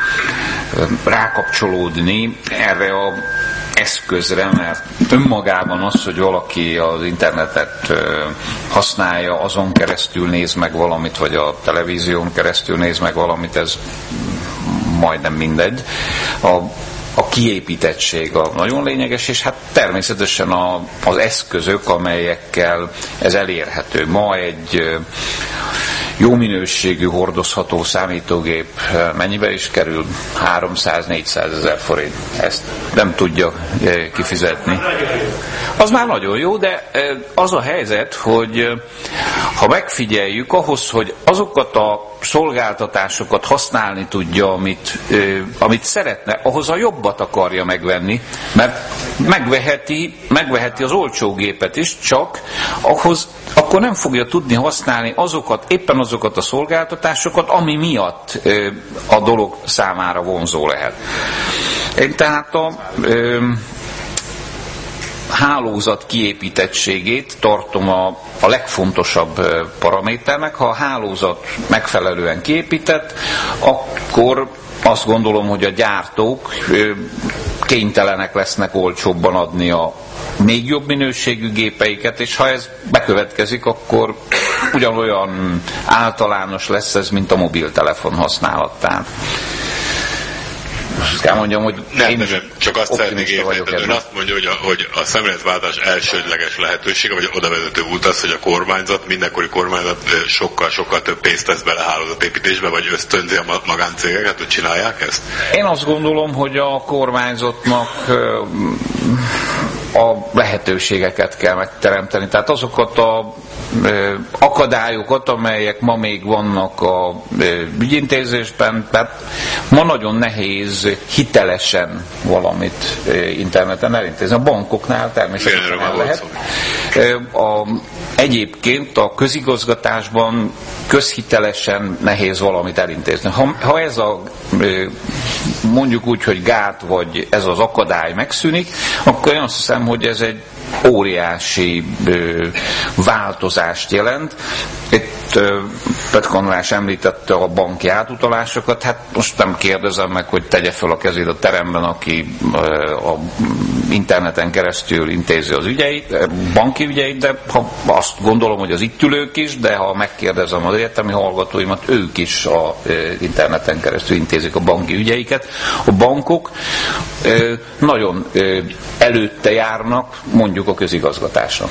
rákapcsolódni erre a eszközre, mert önmagában az, hogy valaki az internetet használja, azon keresztül néz meg valamit, vagy a televízión keresztül néz meg valamit, ez majdnem mindegy. A kiépítettség a nagyon lényeges, és hát természetesen az eszközök, amelyekkel ez elérhető. Ma egy jó minőségű, hordozható számítógép mennyibe is kerül? 300-400 ezer forint. Ezt nem tudja kifizetni. Az már nagyon jó, de az a helyzet, hogy ha megfigyeljük, ahhoz, hogy azokat a szolgáltatásokat használni tudja, amit szeretne, ahhoz a jobbat akarja megvenni, mert megveheti az olcsó gépet is, csak ahhoz akkor nem fogja tudni használni éppen azokat a szolgáltatásokat, ami miatt a dolog számára vonzó lehet. Én tehát a hálózat kiépítettségét tartom a legfontosabb paraméternek. Ha a hálózat megfelelően kiépített, akkor azt gondolom, hogy a gyártók kénytelenek lesznek olcsóbban adni a még jobb minőségű gépeiket, és ha ez bekövetkezik, akkor ugyanolyan általános lesz ez, mint a mobiltelefon használatán. Azt kell mondjam, hogy nem, csak azt szeretnék érteni, ön azt mondja, hogy a szemléletváltás elsődleges lehetősége, vagy oda vezető út az, hogy a kormányzat, mindenkori kormányzat sokkal több pénzt tesz bele hálózatépítésbe, vagy ösztönzi a magáncégeket, hogy csinálják ezt? Én azt gondolom, hogy a kormányzatnak a lehetőségeket kell megteremteni. Tehát azokat a akadályokat, amelyek ma még vannak a ügyintézésben, tehát ma nagyon nehéz hitelesen valamit interneten elintézni. A bankoknál természetesen el lehet. Egyébként a közigazgatásban közhitelesen nehéz valamit elintézni. Ha ez mondjuk úgy, hogy gát, vagy ez az akadály megszűnik, akkor én azt hiszem, hogy ez egy óriási változást jelent. Itt Petko András említette a banki átutalásokat, hát most nem kérdezem meg, hogy tegye fel a kezét a teremben, aki a interneten keresztül intézi az ügyeit, banki ügyeit, de ha azt gondolom, hogy az itt ülők is, de ha megkérdezem az egyetemi hallgatóimat, ők is a interneten keresztül intézik a banki ügyeiket. A bankok nagyon előtte járnak mondjuk a közigazgatásnak.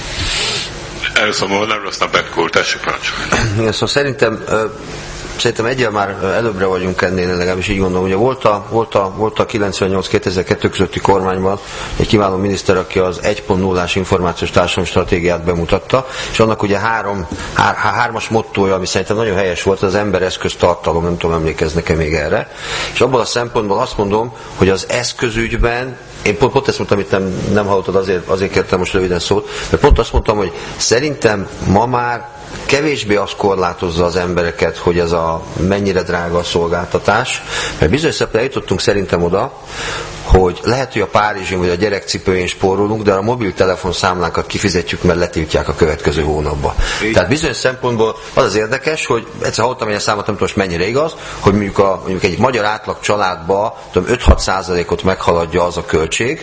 Először nem rossz, Petko úr, tessék parancsolni. Igen, szóval szerintem egyen már előbbre vagyunk ennél, legalábbis így gondolom. Ugye volt a 98-2002 közötti kormányban egy kiváló miniszter, aki az 1.0-ás információs társadalmi stratégiát bemutatta, és annak ugye hármas mottója, ami szerintem nagyon helyes volt, az ember, eszköz, tartalom, nem tudom, emlékeznek-e még erre. És abból a szempontból azt mondom, hogy az eszközügyben, én pont ezt mondtam, amit nem hallottad, azért kértem most röviden szót, mert pont azt mondtam, hogy szerintem ma már kevésbé az korlátozza az embereket, hogy ez a mennyire drága a szolgáltatás, mert bizonyos szempontból eljutottunk szerintem oda, hogy lehet, hogy a Párizsin vagy a gyerekcipőjén spórolunk, de a mobiltelefon számlákat kifizetjük, mert letiltják a következő hónapba. Tehát bizonyos szempontból az érdekes, hogy egyszer hallottam egy számot, nem tudom, most mennyire igaz, hogy mondjuk egy magyar átlag családba 5-6%-ot meghaladja az a költség,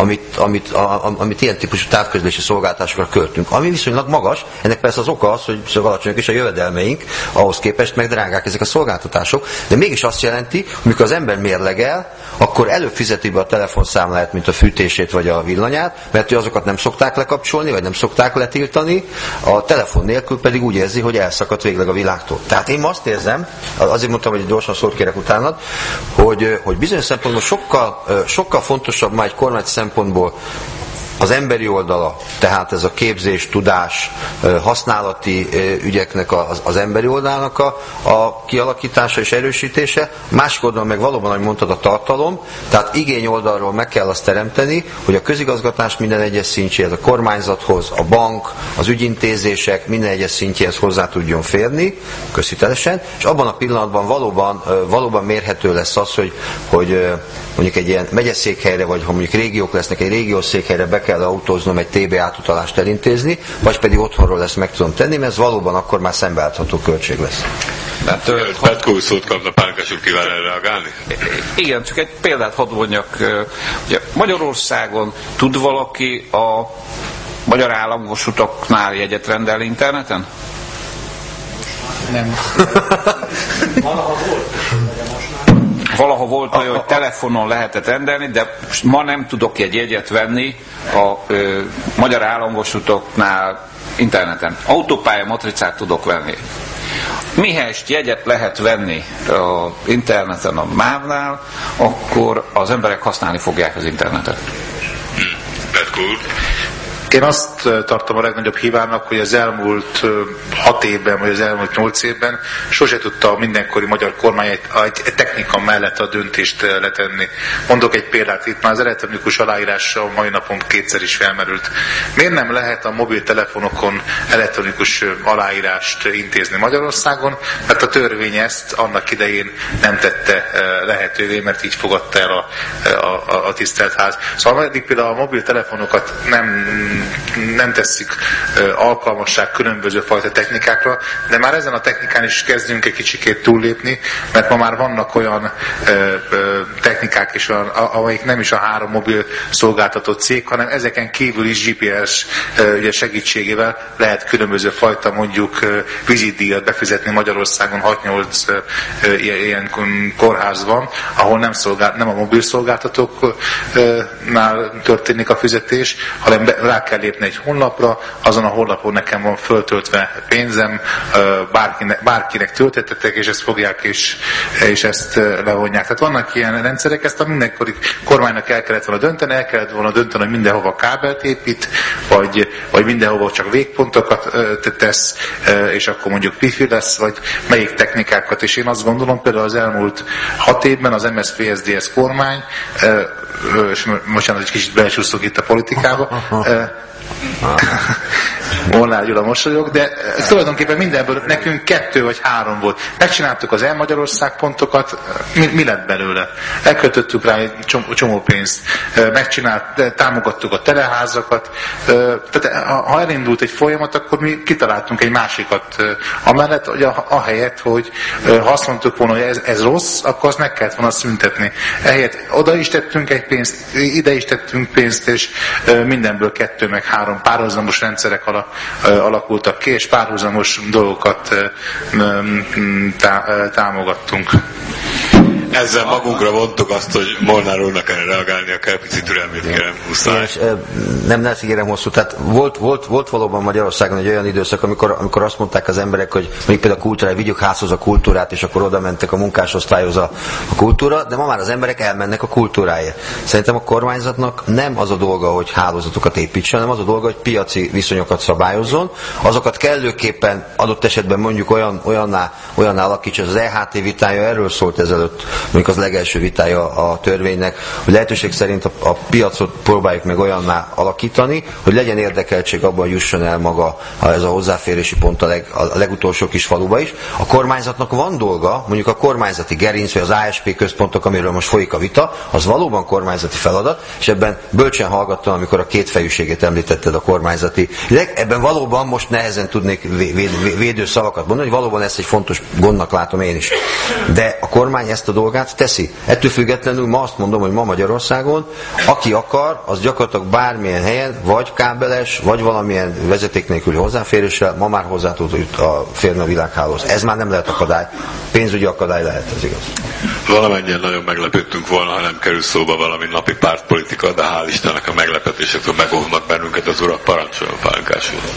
amit ilyen típusú távközlési szolgáltatásokra költünk. Ami viszonylag magas, ennek persze az oka az, hogy alacsonyak is a jövedelmeink, ahhoz képest meg drágák ezek a szolgáltatások, de mégis azt jelenti, hogy amikor az ember mérlegel, akkor előbb fizeti be a telefonszámláját, mint a fűtését vagy a villanyát, mert azokat nem szokták lekapcsolni, vagy nem szokták letiltani, a telefon nélkül pedig úgy érzi, hogy elszakadt végleg a világtól. Tehát én azt érzem, azért mondtam, hogy gyorsan szót kérek utánad, hogy bizonyos szempontból sokkal fontosabb már egy kormány szempontból az emberi oldala, tehát ez a képzés, tudás, használati ügyeknek az emberi oldalnak a kialakítása és erősítése, másik oldalon meg valóban, ahogy mondtad, a tartalom, tehát igény oldalról meg kell azt teremteni, hogy a közigazgatás minden egyes szintjéhez, a kormányzathoz, a bank, az ügyintézések minden egyes szintjéhez hozzá tudjon férni, közhitelesen, és abban a pillanatban valóban mérhető lesz az, hogy mondjuk egy ilyen megyeszékhelyre, vagy ha mondjuk régiók lesznek, egy régiós székhelyre be kell autóznom egy TB átutalást elintézni, vagy pedig otthonról ezt meg tudom tenni, mert ez valóban akkor már szembeállítható költség lesz. Petko úr szót kapna, Pálkás úr kíván erre reagálni? Igen, csak egy példát hadd mondjak. Ugye Magyarországon tud valaki a magyar államvasutaknál jegyet rendelni interneten? Nem. Valaha volt olyan, hogy telefonon lehetett rendelni, de ma nem tudok egy jegyet venni a magyar államvasutaknál interneten. Autópálya matricát tudok venni. Mihelyest jegyet lehet venni az interneten a MÁV-nál, akkor az emberek használni fogják az internetet. Petko úr. Én azt tartom a legnagyobb hibának, hogy az elmúlt 6 évben, vagy az elmúlt 8 évben sose tudta a mindenkori magyar kormány egy technika mellett a döntést letenni. Mondok egy példát, itt már az elektronikus aláírás a mai napon 2-szer is felmerült. Miért nem lehet a mobiltelefonokon elektronikus aláírást intézni Magyarországon? Mert a törvény ezt annak idején nem tette lehetővé, mert így fogadta el a tisztelt ház. Szóval eddig például a mobiltelefonokat nem tesszük alkalmassá különböző fajta technikákra, de már ezen a technikán is kezdünk egy kicsikét túllépni, mert ma már vannak olyan technikák is, amelyik nem is a 3 mobil szolgáltató cég, hanem ezeken kívül is GPS ugye segítségével lehet különböző fajta mondjuk vizitdíjat befizetni Magyarországon. 6-8 ilyen kórház van, ahol nem a mobil szolgáltatóknál történik a fizetés, hanem rá kell lépni egy honlapra, azon a honlapon nekem van föltöltve pénzem, bárkinek töltetetek, és ezt fogják és ezt levonják. Tehát vannak ilyen rendszerek, ezt a mindenkori kormánynak el kellett volna dönteni, hogy mindenhova kábelt épít, vagy mindenhova csak végpontokat tesz, és akkor mondjuk wifi lesz, vagy melyik technikákat. És én azt gondolom, például az elmúlt 6 évben az MSZP-SZDSZ kormány, és mostanában egy kicsit belecsúszok itt a politikába, Molnár Gyula mosolyog, de tulajdonképpen mindenből nekünk 2 vagy 3 volt. Megcsináltuk az El-Magyarország pontokat, mi lett belőle? Elköltöttük rá egy csomó pénzt, támogattuk a teleházakat, tehát ha elindult egy folyamat, akkor mi kitaláltunk egy másikat amellett, hogy ahelyett, hogy ha azt mondtuk volna, hogy ez rossz, akkor azt meg kellett volna szüntetni. Ehelyett oda is tettünk egy pénzt, ide is tettünk pénzt, és mindenből 2 meg 3 párhuzamos rendszerek alakultak ki, és párhuzamos dolgokat támogattunk. Ezzel magunkra vontuk azt, hogy Molnár úrnak erre reagálnia kell, picit türelmét kérem, muszáj. Nem ígérem hosszú, tehát volt valóban Magyarországon egy olyan időszak, amikor azt mondták az emberek, hogy még például a kultúrára, vigyük házhoz a kultúrát, és akkor oda mentek a munkásosztályhoz a kultúra, de ma már az emberek elmennek a kultúráért. Szerintem a kormányzatnak nem az a dolga, hogy hálózatokat építsen, hanem az a dolga, hogy piaci viszonyokat szabályozzon, azokat kellőképpen adott esetben mondjuk olyanná alakítson. Az EHT vitája erről szólt ezelőtt, mondjuk az legelső vitája a törvénynek, hogy lehetőség szerint a piacot próbáljuk meg olyanná alakítani, hogy legyen érdekeltség abban, hogy jusson el maga ez a hozzáférési pont a legutolsó kis faluba is. A kormányzatnak van dolga, mondjuk a kormányzati gerinc, vagy az ASP központok, amiről most folyik a vita, az valóban kormányzati feladat, és ebben bölcsen hallgattam, amikor a kétfejűségét említetted a kormányzati. Ebben valóban most nehezen tudnék védő szavakat mondani, hogy valóban ezt egy fontos gondnak látom én is. De a kormány ezt a dolgát teszi. Ettől függetlenül ma azt mondom, hogy ma Magyarországon, aki akar, az gyakorlatilag bármilyen helyen, vagy kábeles, vagy valamilyen vezeték nélküli hozzáféréssel, ma már hozzá tud férni a világhálóhoz. Ez már nem lehet akadály. Pénzügyi akadály lehet, ez igaz. Valamennyien nagyon meglepődtünk volna, ha nem kerül szóba valami napi pártpolitika, de hál' Istennek a meglepetésektől megóvnak bennünket az urak, parancsoljon Pálinkás úr.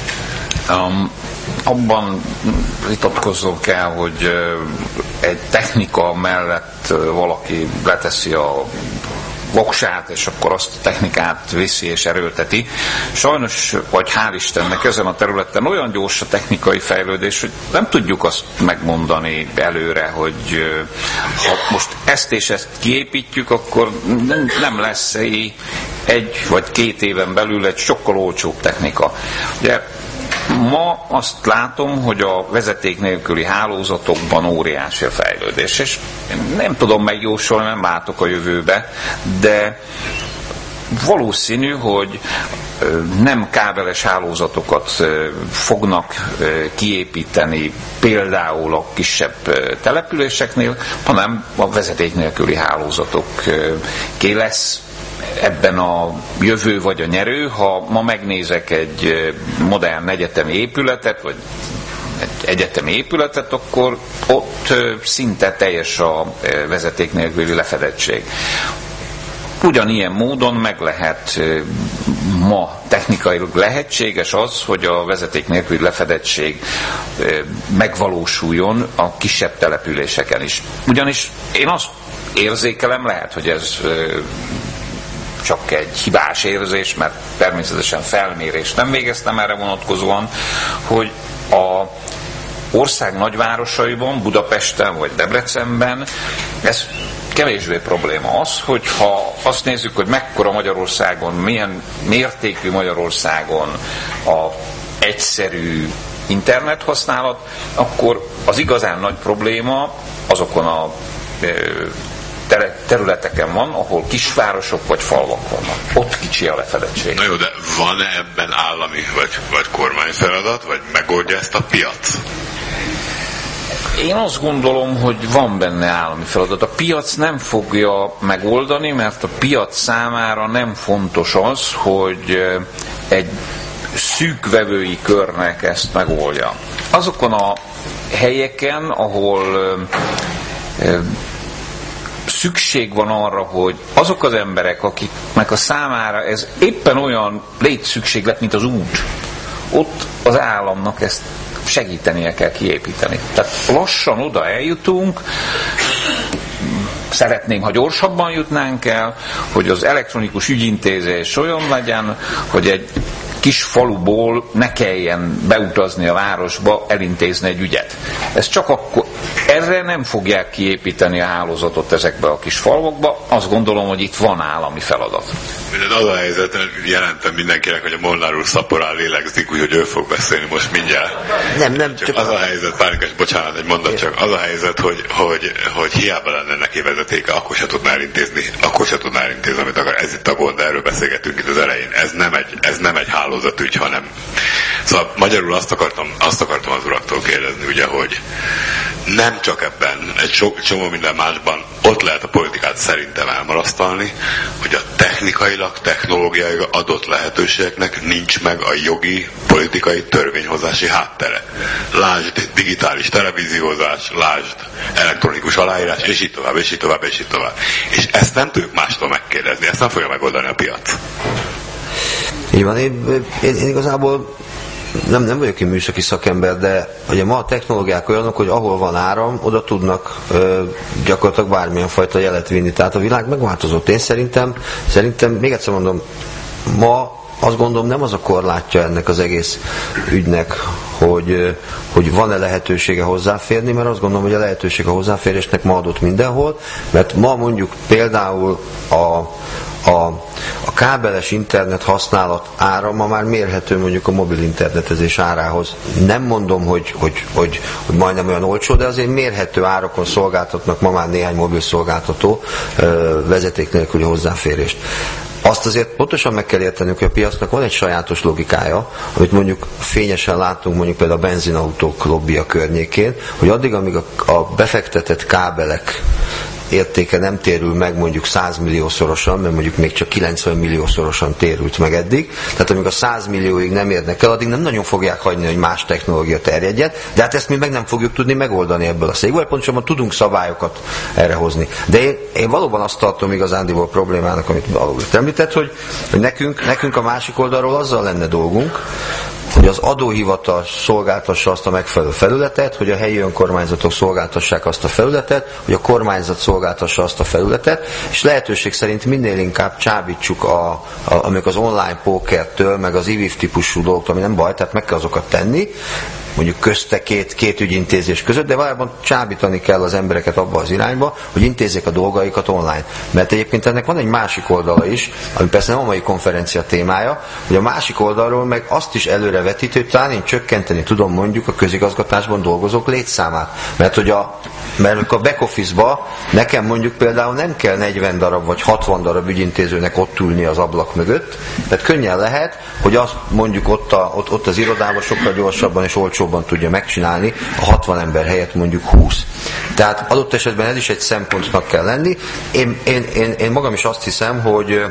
Abban vitatkozzunk kell, hogy egy technika mellett valaki leteszi a voksát, és akkor azt a technikát viszi és erőlteti. Sajnos, vagy hál' Istennek ezen a területen olyan gyors a technikai fejlődés, hogy nem tudjuk azt megmondani előre, hogy ha most ezt és ezt kiépítjük, akkor nem lesz 1 vagy 2 éven belül egy sokkal olcsóbb technika. Ugye ma azt látom, hogy a vezeték nélküli hálózatokban óriási a fejlődés, és nem tudom megjósolni, nem látok a jövőbe, de valószínű, hogy nem kábeles hálózatokat fognak kiépíteni például a kisebb településeknél, hanem a vezeték nélküli hálózatoké lesz ebben a jövő vagy a nyerő. Ha ma megnézek egy modern egyetemi épületet, vagy egy egyetemi épületet, akkor ott szinte teljes a vezeték nélküli lefedettség. Ugyanilyen módon meg lehet ma technikailag lehetséges az, hogy a vezeték nélküli lefedettség megvalósuljon a kisebb településeken is. Ugyanis én azt érzékelem, lehet, hogy ez csak egy hibás érzés, mert természetesen felmérést nem végeztem erre vonatkozóan, hogy a ország nagyvárosaiban, Budapesten vagy Debrecenben ez kevésbé probléma. Az, hogyha azt nézzük, hogy mekkora Magyarországon, milyen mértékű Magyarországon a egyszerű internethasználat, akkor az igazán nagy probléma azokon a területeken van, ahol kisvárosok vagy falvak vannak. Ott kicsi a lefedettség. Na jó, de van-e ebben állami vagy kormányfeladat, vagy megoldja ezt a piac? Én azt gondolom, hogy van benne állami feladat. A piac nem fogja megoldani, mert a piac számára nem fontos az, hogy egy szűk vevői körnek ezt megoldja. Azokon a helyeken, ahol szükség van arra, hogy azok az emberek, akiknek a számára ez éppen olyan létszükséglet, mint az út, ott az államnak ezt segítenie kell kiépíteni. Tehát lassan oda eljutunk, szeretném, ha gyorsabban jutnánk el, hogy az elektronikus ügyintézés olyan legyen, hogy egy kis faluból ne kelljen beutazni a városba, elintézni egy ügyet. Ez csak akkor, erre nem fogják kiépíteni a hálózatot ezekbe a kis falvakba, azt gondolom, hogy itt van állami feladat. Az a helyzet, jelentem mindenkinek, hogy a Molnár úr szaporán lélegzik, úgyhogy ő fog beszélni most mindjárt. Nem, csak az a helyzet, Pálinkás, bocsánat, egy mondat csak, az a helyzet, hogy hiába lenne neki vezetéke, akkor se tudná elintézni, amit akar. Ez itt a gond, erről beszélgetünk itt az elején. Ez nem egy hálózatügy, hanem. Szóval magyarul azt akartam az uraktól kérdezni, ugye, hogy nem csak ebben, egy csomó minden másban ott lehet a politikát szerintem elmarasztalni, hogy a technológiai adott lehetőségeknek nincs meg a jogi, politikai, törvényhozási háttere. Lásd digitális televíziózás, lásd elektronikus aláírás, és így tovább, és így tovább, és így tovább. És ezt nem tudjuk mástól megkérdezni, ezt nem fogja megoldani a piac. Így van, én igazából nem vagyok én műszaki szakember, de ugye ma a technológiák olyanok, hogy ahol van áram, oda tudnak gyakorlatilag bármilyen fajta jelet vinni. Tehát a világ megváltozott. Én szerintem még egyszer mondom, ma azt gondolom nem az a korlátja ennek az egész ügynek, hogy van-e lehetősége hozzáférni, mert azt gondolom, hogy a lehetőség a hozzáférésnek ma adott mindenhol, mert ma mondjuk például a kábeles internet használat ára ma már mérhető mondjuk a mobil internetezés árához. Nem mondom, hogy majdnem olyan olcsó, de azért mérhető árakon szolgáltatnak ma már néhány mobil szolgáltató vezeték nélküli hozzáférést. Azt azért pontosan meg kell értenünk, hogy a piacnak van egy sajátos logikája, amit mondjuk fényesen látunk mondjuk például a benzinautók lobbija környékén, hogy addig, amíg a befektetett kábelek értéke nem térül meg mondjuk 100 milliószorosan, mert mondjuk még csak 90 milliószorosan térült meg eddig, tehát amíg a 100 millióig nem érnek el, addig nem nagyon fogják hagyni, hogy más technológia terjedjen, de hát ezt mi meg nem fogjuk tudni megoldani ebből a székből, pontosabban tudunk szabályokat erre hozni. De én valóban azt tartom igazándiból problémának, amit valóban említett, hogy nekünk a másik oldalról azzal lenne dolgunk, hogy az adóhivatal szolgáltassa azt a megfelelő felületet, hogy a helyi önkormányzatok szolgáltassák azt a felületet, hogy a kormányzat szolgáltassa azt a felületet, és lehetőség szerint minél inkább csábítsuk amik az online pókertől, meg az IVIF típusú dolgoktól, ami nem baj, tehát meg kell azokat tenni, mondjuk közte két ügyintézés között, de valójában csábítani kell az embereket abba az irányba, hogy intézzék a dolgaikat online. Mert egyébként ennek van egy másik oldala is, ami persze nem a mai konferencia témája, hogy a másik oldalról meg azt is előrevetítő, hogy talán én csökkenteni tudom mondjuk a közigazgatásban dolgozók létszámát. Mert a back office-ba nekem mondjuk például nem kell 40 darab vagy 60 darab ügyintézőnek ott ülni az ablak mögött, tehát könnyen lehet, hogy azt mondjuk ott az irodában sokkal gyorsabban és olcsóbban tudja megcsinálni, a 60 ember helyett mondjuk 20. Tehát adott esetben ez is egy szempontnak kell lenni. Én magam is azt hiszem,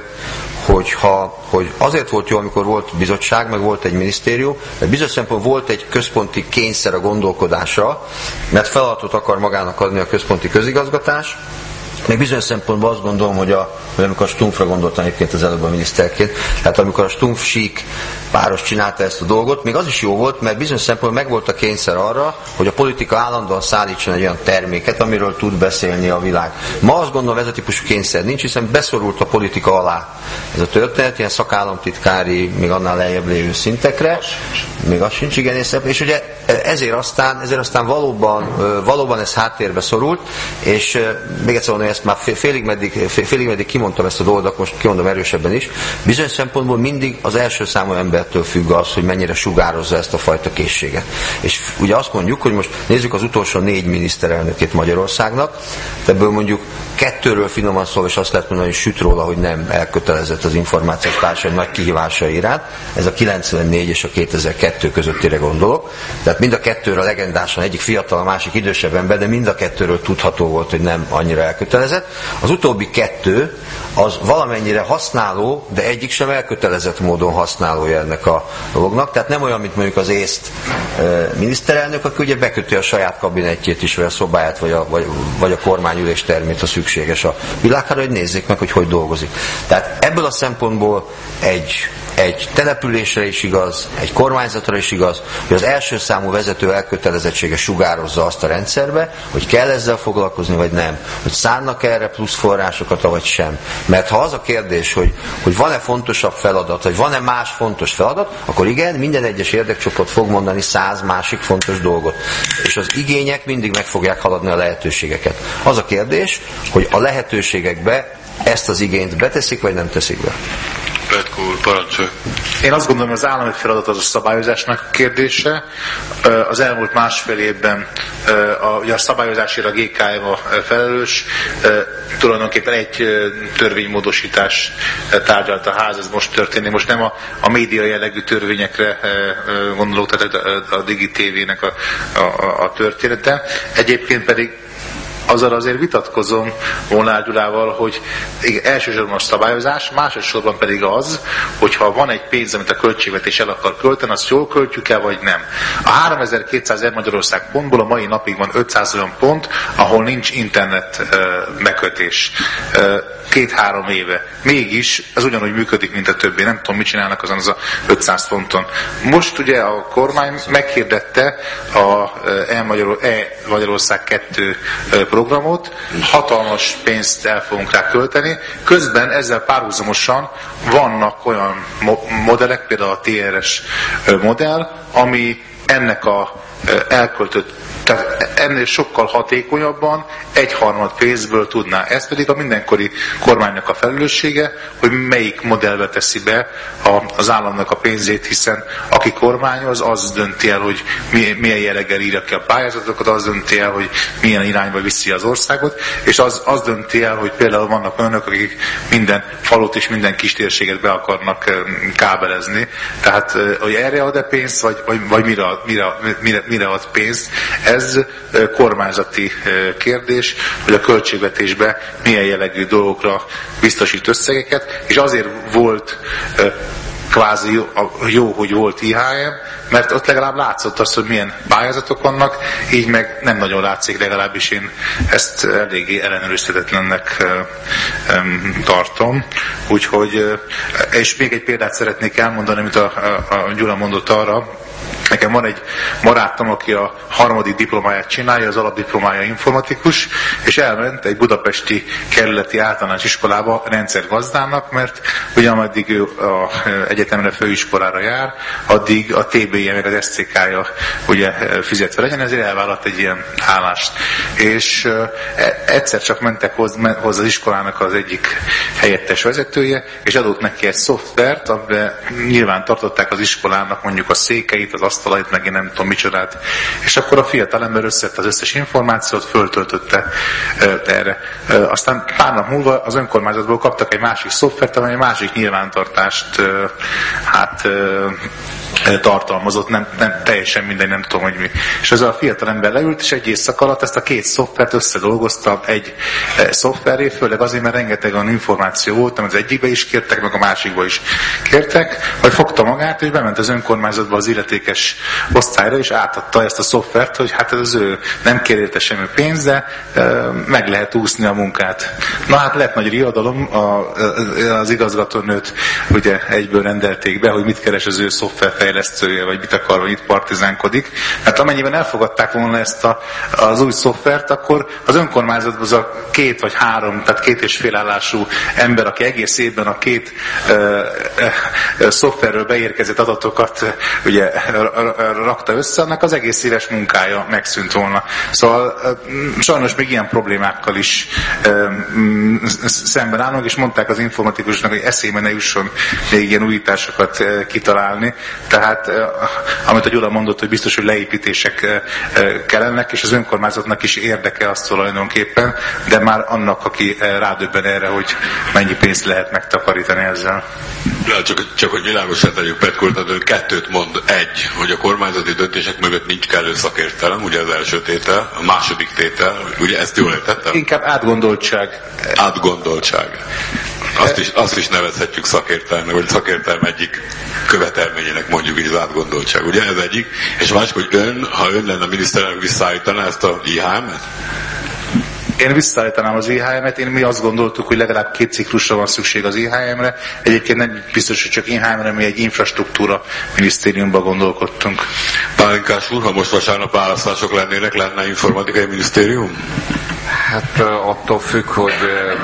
hogy azért volt jó, amikor volt bizottság, meg volt egy minisztérium, mert bizonyos szempontból volt egy központi kényszer a gondolkodásra, mert feladatot akar magának adni a központi közigazgatás, meg bizonyos szempontból azt gondolom, hogy amikor a Stumpfra gondoltam egyébként az előbb a miniszterként, tehát amikor a Stumpf Sík páros csinálta ezt a dolgot, még az is jó volt, mert bizonyos szempontból megvolt a kényszer arra, hogy a politika állandóan szállítson egy olyan terméket, amiről tud beszélni a világ. Ma azt gondolom, ez a típusú kényszer nincs, hiszen beszorult a politika alá ez a történet, ilyen szakállamtitkári, még annál lejjebb lévő szintekre, még az sincs, igen, és ugye ezért aztán valóban ez háttérbe szorult, és még egyszer mondom, ezt már félig meddig kimondtam ezt a dolgot, most kimondom erősebben is. Bizonyos szempontból mindig az első számú embertől függ az, hogy mennyire sugározza ezt a fajta készséget. És ugye azt mondjuk, hogy most nézzük az utolsó 4 miniszterelnökét Magyarországnak, ebből mondjuk 2-ről finoman szólva, és azt lehet mondani, hogy süt róla, hogy nem elkötelezett az információs társadalom nagy kihívásai iránt. Ez a 94 és a 2002 közöttire gondolok. Tehát mind a 2-ről legendásan, egyik fiatal, a másik idősebb ember, de mind a 2-ről tudható volt, hogy nem annyira elkötelezett. Az utóbbi 2 az valamennyire használó, de egyik sem elkötelezett módon használója ennek a dolognak. Tehát nem olyan, mint mondjuk az észt miniszterelnök, aki ugye beköti a saját kabinetjét is, vagy a szobáját, vagy a kormányülés termét, ha szükséges a világhára, hogy nézzék meg, hogy dolgozik. Tehát ebből a szempontból egy településre is igaz, egy kormányzatra is igaz, hogy az első számú vezető elkötelezettsége sugározza azt a rendszerbe, hogy kell ezzel foglalkozni, vagy nem. Hogy szánnak erre plusz forrásokat, vagy sem. Mert ha az a kérdés, hogy van-e fontosabb feladat, vagy van-e más fontos feladat, akkor igen, minden egyes érdekcsoport fog mondani 100 másik fontos dolgot. És az igények mindig meg fogják haladni a lehetőségeket. Az a kérdés, hogy a lehetőségekbe ezt az igényt beteszik, vagy nem teszik be. Petko úr, parancsolj. Én azt gondolom, hogy az állami feladat az a szabályozásnak kérdése. Az elmúlt másfél évben a szabályozásért a GKM a felelős. Tulajdonképpen egy törvénymódosítás tárgyalt a ház, ez most történik. Most nem a média jellegű törvényekre gondolok, tehát a DigiTV-nek a története. Egyébként pedig azzal azért vitatkozom Molnár Gyulával, hogy elsősorban a szabályozás, másodszorban pedig az, hogyha van egy pénz, amit a költségvetés el akar költeni, azt jól költjük el, vagy nem. A 3200 Magyarország pontból a mai napig van 500 olyan pont, ahol nincs internet bekötés. 2-3 éve. Mégis ez ugyanúgy működik, mint a többi. Nem tudom, mit csinálnak azon az a 500 ponton. Most ugye a kormány meghirdette a E-Magyarország 2 programot, hatalmas pénzt el fogunk rá költeni. Közben ezzel párhuzamosan vannak olyan modellek, például a TRS modell, ami ennek a elköltött, tehát ennél sokkal hatékonyabban 1/3 pénzből tudná. Ez pedig a mindenkori kormánynak a felelőssége, hogy melyik modellbe teszi be az államnak a pénzét, hiszen aki kormányoz, az dönti el, hogy milyen jelleggel írja ki a pályázatokat, az dönti el, hogy milyen irányba viszi az országot, és az dönti el, hogy például vannak olyanok, akik minden falut és minden kistérséget be akarnak kábelezni. Tehát, hogy erre ad-e pénzt, vagy mire ad pénzt, ez kormányzati kérdés, hogy a költségvetésbe milyen jellegű dolgokra biztosít összegeket, és azért volt kvázi jó, hogy volt IHM, mert ott legalább látszott az, hogy milyen pályázatok vannak, így meg nem nagyon látszik, legalábbis én ezt eléggé ellenőrizhetetlennek tartom. Úgyhogy, és még egy példát szeretnék elmondani, amit a Gyula mondott arra. Nekem van egy barátom, aki a 3. diplomáját csinálja, az alapdiplomája informatikus, és elment egy budapesti kerületi általános iskolába rendszergazdának, mert ugye ameddig ő egyetemre, főiskolára jár, addig a TB-je meg az SCK-ja ugye fizetve legyen, ezért elvállalt egy ilyen állást. És egyszer csak mentek hozzá az iskolának az egyik helyettes vezetője, és adott neki egy szoftvert, amiben nyilván tartották az iskolának mondjuk a székeit, az asztalait, meg én nem tudom micsodát. És akkor a fiatalember összette az összes információt, föltöltötte erre. Aztán pár nap múlva az önkormányzatból kaptak egy másik szoftvert, amely egy másik nyilvántartást tartalmazott, nem teljesen mindegy, nem tudom, hogy mi. És ez a fiatalember leült, és egy éjszak alatt ezt a 2 szoftvert összedolgozta egy szoftverré, főleg azért, mert rengeteg olyan információ volt, amit az egyikbe is kértek, meg a másikba is kértek, hogy fogta magát, és bement az önkormányzatba az illetékes osztályra, és átadta ezt a szoftvert, hogy hát ez az ő nem kér érte semmi pénzt, de meg lehet úszni a munkát. Na hát lett nagy riadalom, az igazgatónőt ugye egyből rendelték be, hogy mit keres az ő szoftverfejlesztője, vagy mit akar, vagy itt partizánkodik. Hát amennyiben elfogadták volna ezt az új szoftvert, akkor az önkormányzatban az a 2 vagy 3, tehát 2,5 állású ember, aki egész évben a 2 szoftverről beérkezett adatokat ugye rakta össze, annak az egész éves munkája megszűnt volna. Szóval sajnos még ilyen problémákkal is szemben állunk, és mondták az informatikusnak, hogy eszébe ne jusson még ilyen újításokat kitalálni. Tehát, amit a Gyula mondott, hogy biztos, hogy leépítések kellenek, és az önkormányzatnak is érdeke azt tulajdonképpen, de már annak, aki rádöbben erre, hogy mennyi pénzt lehet megtakarítani ezzel. Csak hogy világosan tegyük, Petko, hogy 2 mond. 1, hogy a kormányzati döntések mögött nincs kellő szakértelem, ugye az első tétel, a második tétel, ugye ezt jól értettem? Inkább átgondoltság. Átgondoltság. Azt is nevezhetjük szakértelmnek, vagy szakértelem egyik követelményének mondjuk így az átgondoltság. Ugye ez egyik. És másik, hogy ha ön lenne a miniszterelnök, visszaállítaná ezt a IHM-et? Én visszaállítanám az IHM-et, mi azt gondoltuk, hogy legalább 2 ciklusra van szükség az IHM-re. Egyébként nem biztos, hogy csak IHM-re, mi egy infrastruktúra minisztériumban gondolkodtunk. Pálinkás úr, ha most vasárnap választások lennének, lenne informatikai minisztérium? Hát attól függ, hogy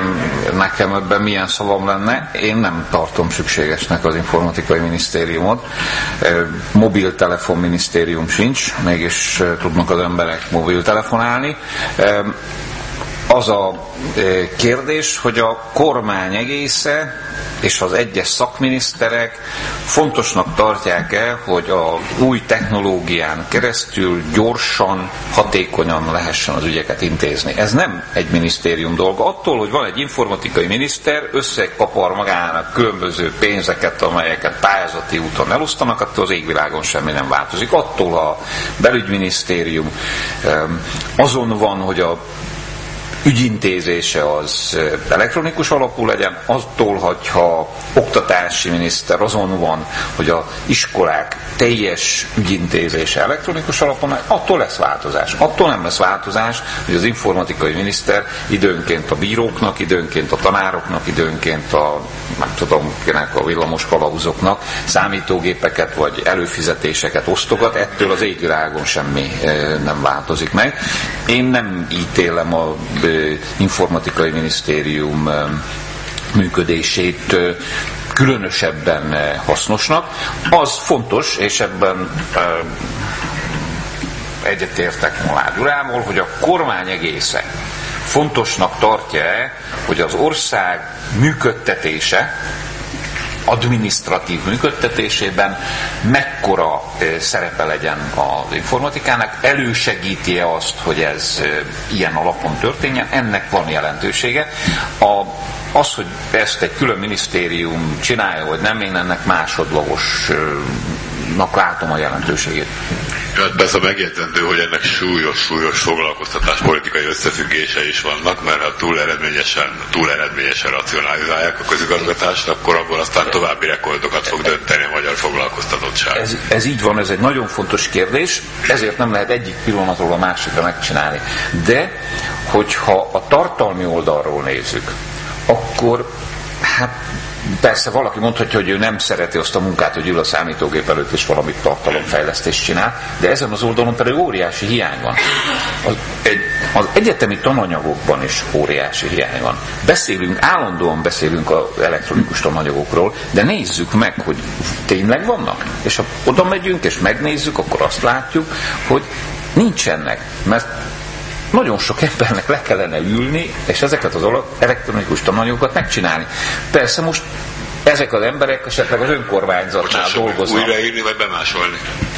nekem ebben milyen szavam lenne. Én nem tartom szükségesnek az informatikai minisztériumot. Mobiltelefon minisztérium sincs, mégis tudnak az emberek mobiltelefonálni. Az a kérdés, hogy a kormány egésze és az egyes szakminiszterek fontosnak tartják-e, hogy az új technológián keresztül gyorsan, hatékonyan lehessen az ügyeket intézni. Ez nem egy minisztérium dolga. Attól, hogy van egy informatikai miniszter, összekapar magának különböző pénzeket, amelyeket pályázati úton elosztanak, attól az égvilágon semmi nem változik. Attól a belügyminisztérium azon van, hogy a ügyintézése az elektronikus alapú legyen, attól, hogyha oktatási miniszter azon van, hogy az iskolák teljes ügyintézése elektronikus alapon, attól lesz változás. Attól nem lesz változás, hogy az informatikai miniszter időnként a bíróknak, időnként a tanároknak, időnként a nem tudom kinek, a villamos kalauzoknak számítógépeket vagy előfizetéseket osztogat, ettől az égvilágon semmi nem változik meg. Én nem ítélem az informatikai minisztérium működését különösebben hasznosnak. Az fontos, és ebben egyetértek Molnár Gyurával, hogy a kormány egésze fontosnak tartja-e, hogy az ország működtetése, adminisztratív működtetésében mekkora szerepe legyen az informatikának, elősegíti-e azt, hogy ez ilyen alapon történjen, ennek van jelentősége. Az, hogy ezt egy külön minisztérium csinálja, vagy nem, én ennek másodlagosnak látom a jelentőségét. Persze megjegyzendő, hogy ennek súlyos foglalkoztatáspolitikai összefüggése is vannak, mert ha túl eredményesen racionalizálják a közigazgatást, akkor abból aztán további rekordokat fog dönteni a magyar foglalkoztatottság. Ez így van, ez egy nagyon fontos kérdés, ezért nem lehet egyik pillanatról a másikra megcsinálni. De, hogyha a tartalmi oldalról nézzük, akkor hát persze valaki mondhatja, hogy ő nem szereti azt a munkát, hogy ül a számítógép előtt és valamit tartalomfejlesztést csinál, de ezen az oldalon pedig óriási hiány van. Az egyetemi tananyagokban is óriási hiány van. Állandóan beszélünk az elektronikus tananyagokról, de nézzük meg, hogy tényleg vannak. És ha oda megyünk és megnézzük, akkor azt látjuk, hogy nincsenek, mert nagyon sok embernek le kellene ülni, és ezeket az elektronikus tananyagokat megcsinálni. Persze most ezek az emberek esetleg az önkormányzatnál dolgoznak. Újraírni vagy bemásolni?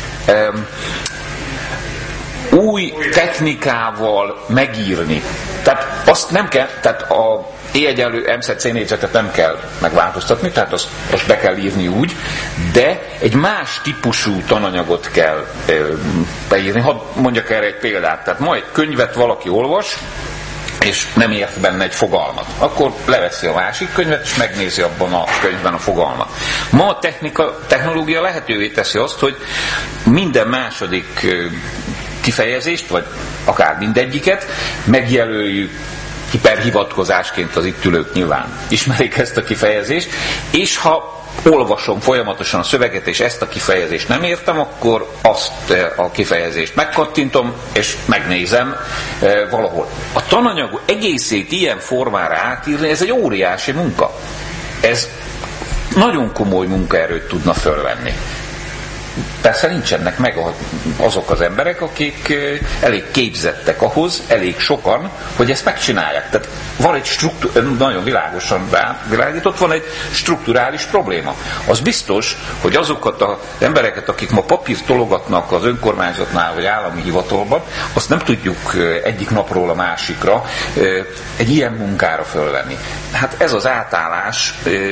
Új technikával megírni. Tehát azt nem kell, tehát a E1 MZ négyzetet nem kell megváltoztatni, tehát azt be kell írni úgy, de egy más típusú tananyagot kell beírni. Hadd mondjak erre egy példát. Tehát ma egy könyvet valaki olvas, és nem ért benne egy fogalmat. Akkor leveszi a másik könyvet, és megnézi abban a könyvben a fogalmat. Ma a technológia lehetővé teszi azt, hogy minden második kifejezést, vagy akár mindegyiket megjelöljük hiperhivatkozásként, az itt ülők nyilván ismerik ezt a kifejezést, és ha olvasom folyamatosan a szöveget, és ezt a kifejezést nem értem, akkor azt a kifejezést megkattintom, és megnézem valahol. A tananyag egészét ilyen formára átírni, ez egy óriási munka. Ez nagyon komoly munkaerőt tudna fölvenni. Persze nincsenek meg azok az emberek, akik elég képzettek ahhoz, elég sokan, hogy ezt megcsinálják. Tehát van egy nagyon világosan világított, van egy strukturális probléma. Az biztos, hogy azokat az embereket, akik ma papírt tologatnak az önkormányzatnál vagy állami hivatalban, azt nem tudjuk egyik napról a másikra egy ilyen munkára fölvenni. Hát ez az átállás,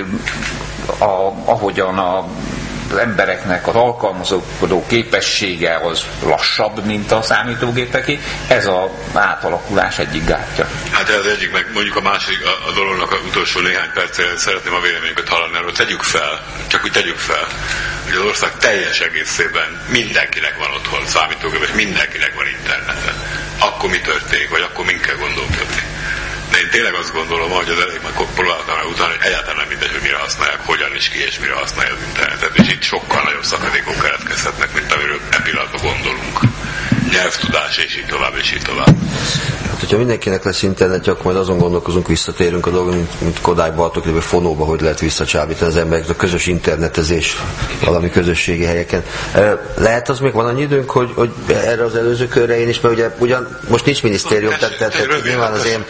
ahogyan az embereknek az alkalmazkodó képessége az lassabb, mint a számítógépeké, ez az átalakulás egyik gátja. Hát ez egyik, meg mondjuk a másik, a dolognak az utolsó néhány percre szeretném a véleményüket hallani, hogy tegyük fel, csak úgy tegyük fel, hogy az ország teljes egészében mindenkinek van otthon számítógép, és mindenkinek van interneten. Akkor mi történik, vagy akkor min kell gondolkodni? De én tényleg azt gondolom, hogy az elég már próbáltam el utána, hogy egyáltalán nem mindegy, hogy mire használják, hogyan is ki és mire használja az internetet. És itt sokkal nagyobb szakadékok keletkezhetnek, mint amiről e pillanatban gondolunk. nyelvtudás, és így tovább, és így tovább. Hát, hogyha mindenkinek lesz internetje, akkor majd azon gondolkozunk, visszatérünk a dolgon, mint Kodály Bartók, hogy fonóba hogy lehet visszacsábítani az emberek, a közös internetezés valami közösségi helyeken. Lehet az még van annyi időnk, hogy erre az előző körre én is, mert ugyan most nincs minisztérium, tehát nyilván az én...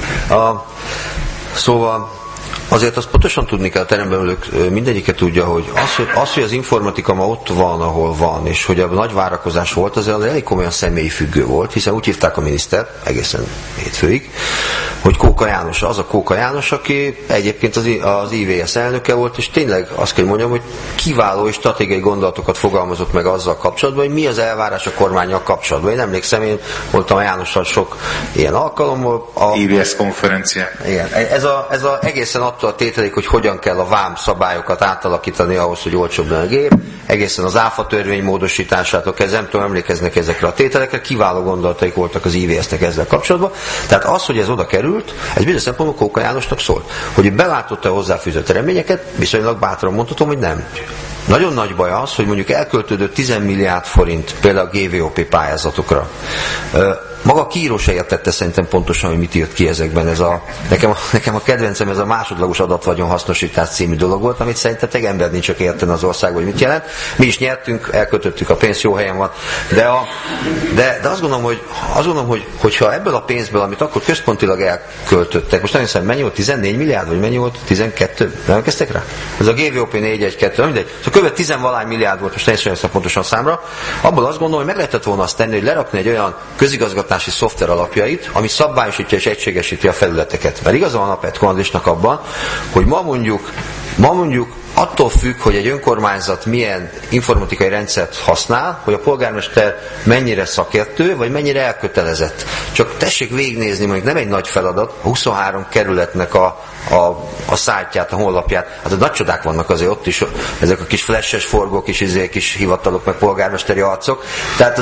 Szóval azért azt pontosan tudni kell, a teremben ülők mindegyiket tudja, hogy hogy az informatika ma ott van, ahol van, és hogy a nagy várakozás volt, az elég komolyan személyi függő volt, hiszen úgy hívták a miniszter, egészen hétfőig, hogy Kóka János, az a Kóka János, aki egyébként az IVS elnöke volt, és tényleg azt kell mondjam, hogy kiváló és stratégiai gondolatokat fogalmazott meg azzal kapcsolatban, hogy mi az elvárás a kormánnyal kapcsolatban. Én emlékszem, én voltam a Jánossal sok ilyen alkalommal. IVS konferencia. Igen, ez a egészen attól a tételik, hogy hogyan kell a vám szabályokat átalakítani ahhoz, hogy olcsóbb legyen a gép, egészen az áfa törvény módosításától kezdve, nem tudom, emlékeznek ezekre a tételekre, kiváló gondolataik voltak az IVS-nek ezzel kapcsolatban. Tehát az, hogy ez oda került, ez bizonyos szempontból Kóka Jánosnak szólt. Hogy ő belátotta a hozzáfűzött reményeket, viszonylag bátran mondhatom, hogy nem. Nagyon nagy baj az, hogy mondjuk elköltődött 10 milliárd forint például a GVOP pályázatokra. Maga a kiíró se értette szerintem pontosan, hogy mit írt ki ezekben. Nekem a kedvencem ez a másodlagos adatvagyon-hasznosítás című dolog volt, amit szerintetek ember nincs, csak érteni az országban, hogy mit jelent. Mi is nyertünk, elköltöttük a pénzt, jó helyen van. De azt gondolom, hogy hogyha ebből a pénzből, amit akkor központilag elköltöttek, most nem hiszem, mennyi volt? 14 milliárd, vagy mennyi volt? 12? Nem kezdtek rá? Ez a GVOP 412, mindegy. Szóval kb. 10-valány milliárd volt, most nem hiszem pontosan számra. Abból azt gondolom, hogy meg lehetett volna azt tenni, hogy lerakni egy olyan közigazgatási szoftver alapjait, ami szabályosítja és egységesíti a felületeket. Mert igaza van a Petko Andrisnak abban, hogy ma mondjuk attól függ, hogy egy önkormányzat milyen informatikai rendszert használ, hogy a polgármester mennyire szakértő, vagy mennyire elkötelezett. Csak tessék végignézni, mondjuk nem egy nagy feladat, a 23 kerületnek a szájtját, a honlapját, hát a nagy csodák vannak azért ott is, ezek a kis flashes forgók, kis hivatalok, meg polgármesteri arcok. Tehát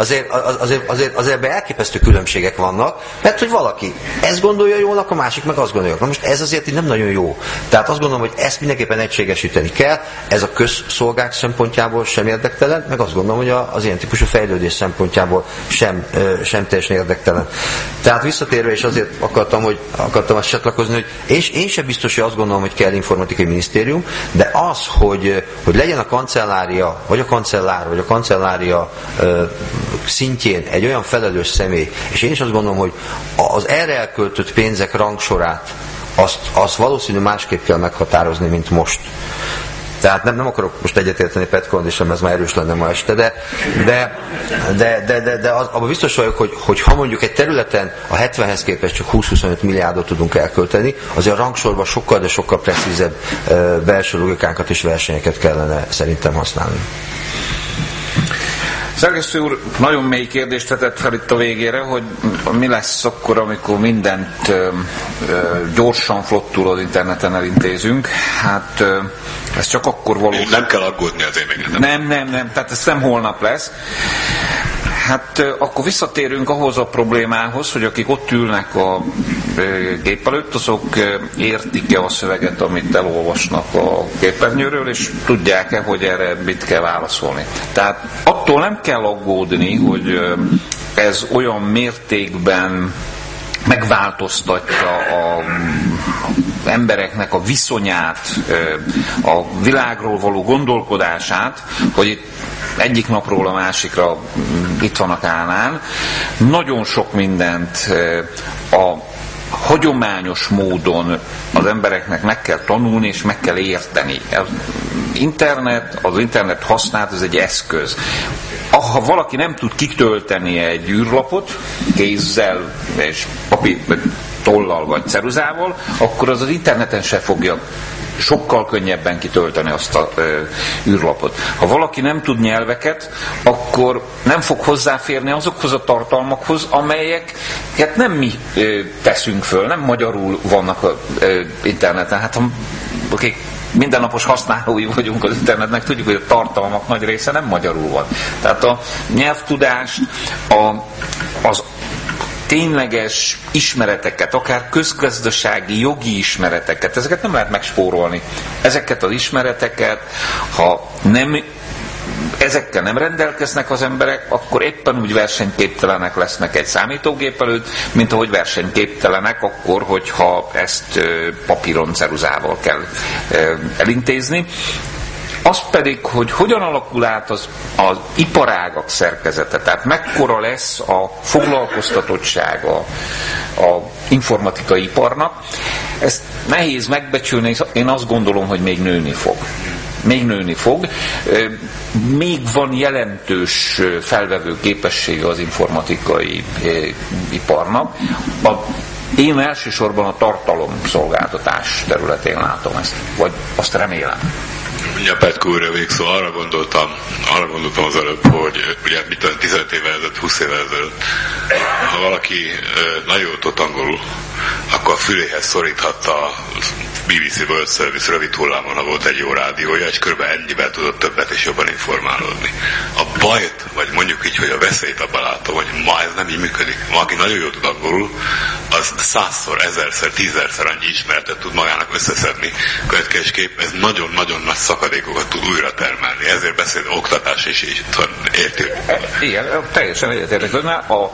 azért ebben elképesztő különbségek vannak, mert hogy valaki ezt gondolja jónak, a másik meg azt gondolja. Na most ez azért így nem nagyon jó. Tehát azt gondolom, hogy ezt mindenképpen egységesíteni kell, ez a közszolgák szempontjából sem érdektelen, meg azt gondolom, hogy az ilyen típusú fejlődés szempontjából sem teljesen érdektelen. Tehát visszatérve, és azért akartam azt csatlakozni, hogy én sem biztos, hogy azt gondolom, hogy kell informatikai minisztérium, de az, hogy legyen a kancellária, vagy a kancellár, vagy a kancellária szintjén egy olyan felelős személy, és én is azt gondolom, hogy az erre elköltött pénzek rangsorát, azt valószínű másképp kell meghatározni, mint most. Tehát nem akarok most egyetérteni Petko Andrissal, ez már erős lenne ma este, de abban biztos vagyok, hogy ha mondjuk egy területen a 70-hez képest csak 20-25 milliárdot tudunk elkölteni, azért a rangsorban sokkal, de sokkal precízebb belső logikánkat és versenyeket kellene szerintem használni. Szerkesztő úr nagyon mély kérdést tetett fel itt a végére, hogy mi lesz akkor, amikor mindent gyorsan, flottul az interneten elintézünk. Hát ez csak akkor való. Nem kell aggódni azért még. Nem, tehát ez nem holnap lesz. Hát akkor visszatérünk ahhoz a problémához, hogy akik ott ülnek a gép előtt, azok értik-e a szöveget, amit elolvasnak a képernyőről, és tudják-e, hogy erre mit kell válaszolni. Tehát attól nem kell aggódni, hogy ez olyan mértékben megváltoztatja az embereknek a viszonyát, a világról való gondolkodását, hogy itt egyik napról a másikra itt van a Kánán. Nagyon sok mindent a hagyományos módon az embereknek meg kell tanulni és meg kell érteni. Az internet használat, ez egy eszköz. Ha valaki nem tud kitölteni egy űrlapot kézzel és tollal vagy ceruzával, akkor az interneten se fogja sokkal könnyebben kitölteni azt a űrlapot. Ha valaki nem tud nyelveket, akkor nem fog hozzáférni azokhoz a tartalmakhoz, amelyeket nem mi teszünk föl, nem magyarul vannak az interneten. Hát akik mindennapos használói vagyunk az internetnek, tudjuk, hogy a tartalmak nagy része nem magyarul van. Tehát a nyelvtudást, az tényleges ismereteket, akár közgazdasági, jogi ismereteket, ezeket nem lehet megspórolni. Ezeket az ismereteket, ha nem ezekkel nem rendelkeznek az emberek, akkor éppen úgy versenyképtelenek lesznek egy számítógép előtt, mint ahogy versenyképtelenek akkor, hogyha ezt papíron, ceruzával kell elintézni. Az pedig, hogy hogyan alakul át az iparágak szerkezete, tehát mekkora lesz a foglalkoztatottsága a informatikai iparnak, ezt nehéz megbecsülni, én azt gondolom, hogy még nőni fog. Még van jelentős felvevő képessége az informatikai iparnak. Én elsősorban a tartalomszolgáltatás területén látom ezt, vagy azt remélem. Mindjárt Petko úrra végszó, arra gondoltam az előbb, hogy ugye 15 évvel ezelőtt, 20 évvel ezelőtt, ha valaki nagyon jól tudott angolul, akkor a füléhez szoríthatta a BBC World Service rövid hullámon, ha volt egy jó rádiója, és kb. Ennyiben tudott többet és jobban informálódni. A bajt, vagy mondjuk így, hogy a veszélyt abban látom, hogy ma ez nem így működik. Ma, aki nagyon jól tud angolul, az 100-szor, 1000-szer, 10-szer annyi ismertet tud magának összeszedni. Következésképp ez nagyon-nagyon nagy szakadékokat tud újra termelni. Ezért beszél oktatás és így értő. Igen, teljesen egyetértek. A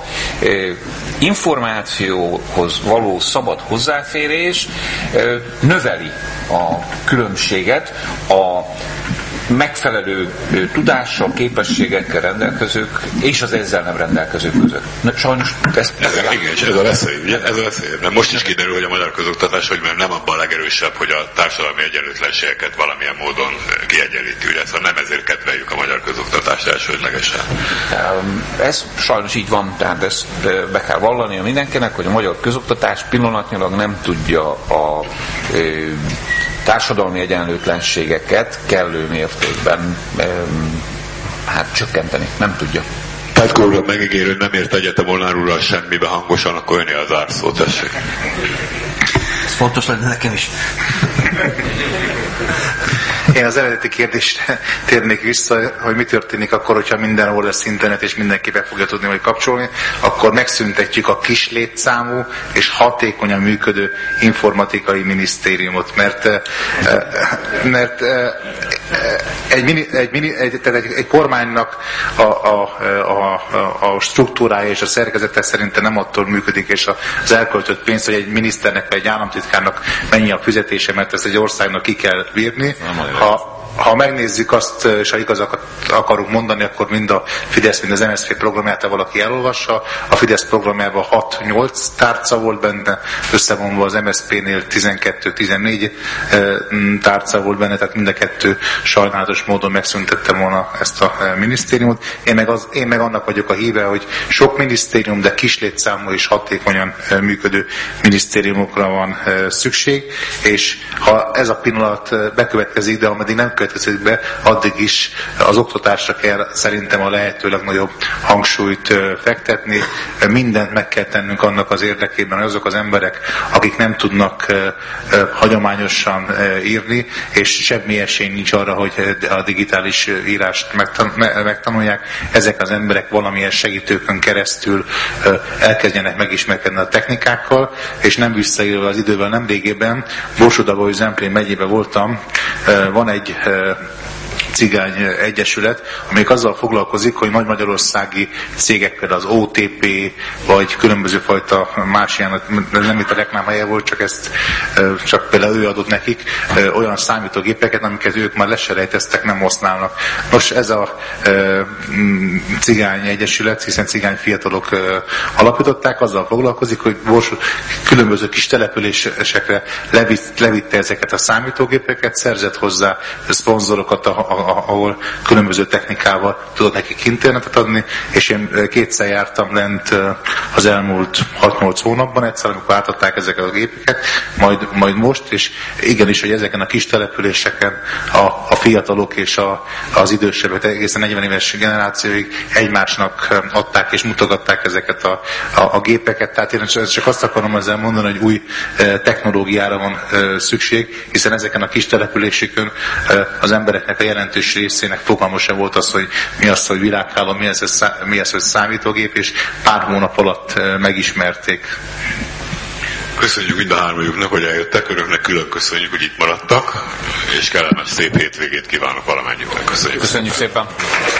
információhoz való szabad hozzáférés növeli a különbséget a megfelelő tudással, képességekkel rendelkezők és az ezzel nem rendelkezők között. Sajnos igen, és ez a veszély, ugye? Ez a veszély. Mert most is kiderül, hogy a magyar közoktatás, hogy mert nem abban a legerősebb, hogy a társadalmi egyenlőtlenségeket valamilyen módon kiegyenlíti, ugye? Szóval nem ezért kedveljük a magyar közoktatást elsődlegesen. Ez sajnos így van, tehát ezt be kell vallania mindenkinek, hogy a magyar közoktatás pillanatnyilag nem tudja a társadalmi egyenlőtlenségeket kellő mértékben csökkenteni. Nem tudja. Petko úr megígérő, hogy nem ért egyet a Molnár úrral semmibe hangosan, akkor jönni az árszó, tessék. Ez fontos lenne nekem is. Én az eredeti kérdésre térnék vissza, hogy mi történik akkor, hogyha mindenhol lesz internet, és mindenki be fogja tudni majd kapcsolni, akkor megszüntetjük a kis létszámú és hatékonyan működő informatikai minisztériumot, mert egy kormánynak a struktúrája és a szerkezete szerintem nem attól működik, és az elköltött pénz, hogy egy miniszternek vagy egy államtitkárnak mennyi a fizetése, mert ezt egy országnak ki kell bírni. Ha megnézzük azt, és ha igazakat akarunk mondani, akkor mind a Fidesz, mind az MSZP programját, ha valaki elolvassa, a Fidesz programjában 6-8 tárca volt benne, összevonva az MSZP-nél 12-14 tárca volt benne, tehát mind a kettő sajnálatos módon megszüntettem volna ezt a minisztériumot. Én meg annak vagyok a híve, hogy sok minisztérium, de kis létszámú és hatékonyan működő minisztériumokra van szükség, és ha ez a pillanat bekövetkezik, de ameddig nem következik be, addig is az oktatásra kell szerintem a lehető legnagyobb hangsúlyt fektetni. Mindent meg kell tennünk annak az érdekében, hogy azok az emberek, akik nem tudnak hagyományosan írni, és semmi esély nincs arra, hogy a digitális írást megtanulják, ezek az emberek valamilyen segítőkön keresztül elkezdjenek megismerkedni a technikákkal, és nem visszaélve az idővel, nem régében, Borsod-Abaúj-Zemplén megyében voltam, van egy cigány egyesület, amelyik azzal foglalkozik, hogy nagy magyarországi cégek, például az OTP, vagy különböző fajta más ilyen, nem itt a reklámhelye volt, csak például ő adott nekik olyan számítógépeket, amiket ők már leselejteztek, nem használnak. Nos, ez a cigány egyesület, hiszen cigány fiatalok alapították, azzal foglalkozik, hogy különböző kis településekre levitte ezeket a számítógépeket, szerzett hozzá szponzorokat, ahol különböző technikával tudott nekik internetet adni, és én kétszer jártam lent az elmúlt 6-8 hónapban, egyszer, amikor átadták ezeket a gépeket, majd most, és igenis, hogy ezeken a kis településeken a fiatalok és az idősebbek, egészen 40 éves generációig egymásnak adták és mutogatták ezeket a gépeket, tehát én csak azt akarom ezzel mondani, hogy új technológiára van szükség, hiszen ezeken a kis településeken az embereknek a jelentős részének fogalma sem volt az, hogy mi az, hogy világháló, mi az, hogy számítógép, és pár hónap alatt megismerték. Köszönjük mind a hármójuknak, hogy eljöttek, önöknek külön köszönjük, hogy itt maradtak, és kellemes szép hétvégét kívánok valamennyiüknek. Köszönjük. Köszönjük szépen.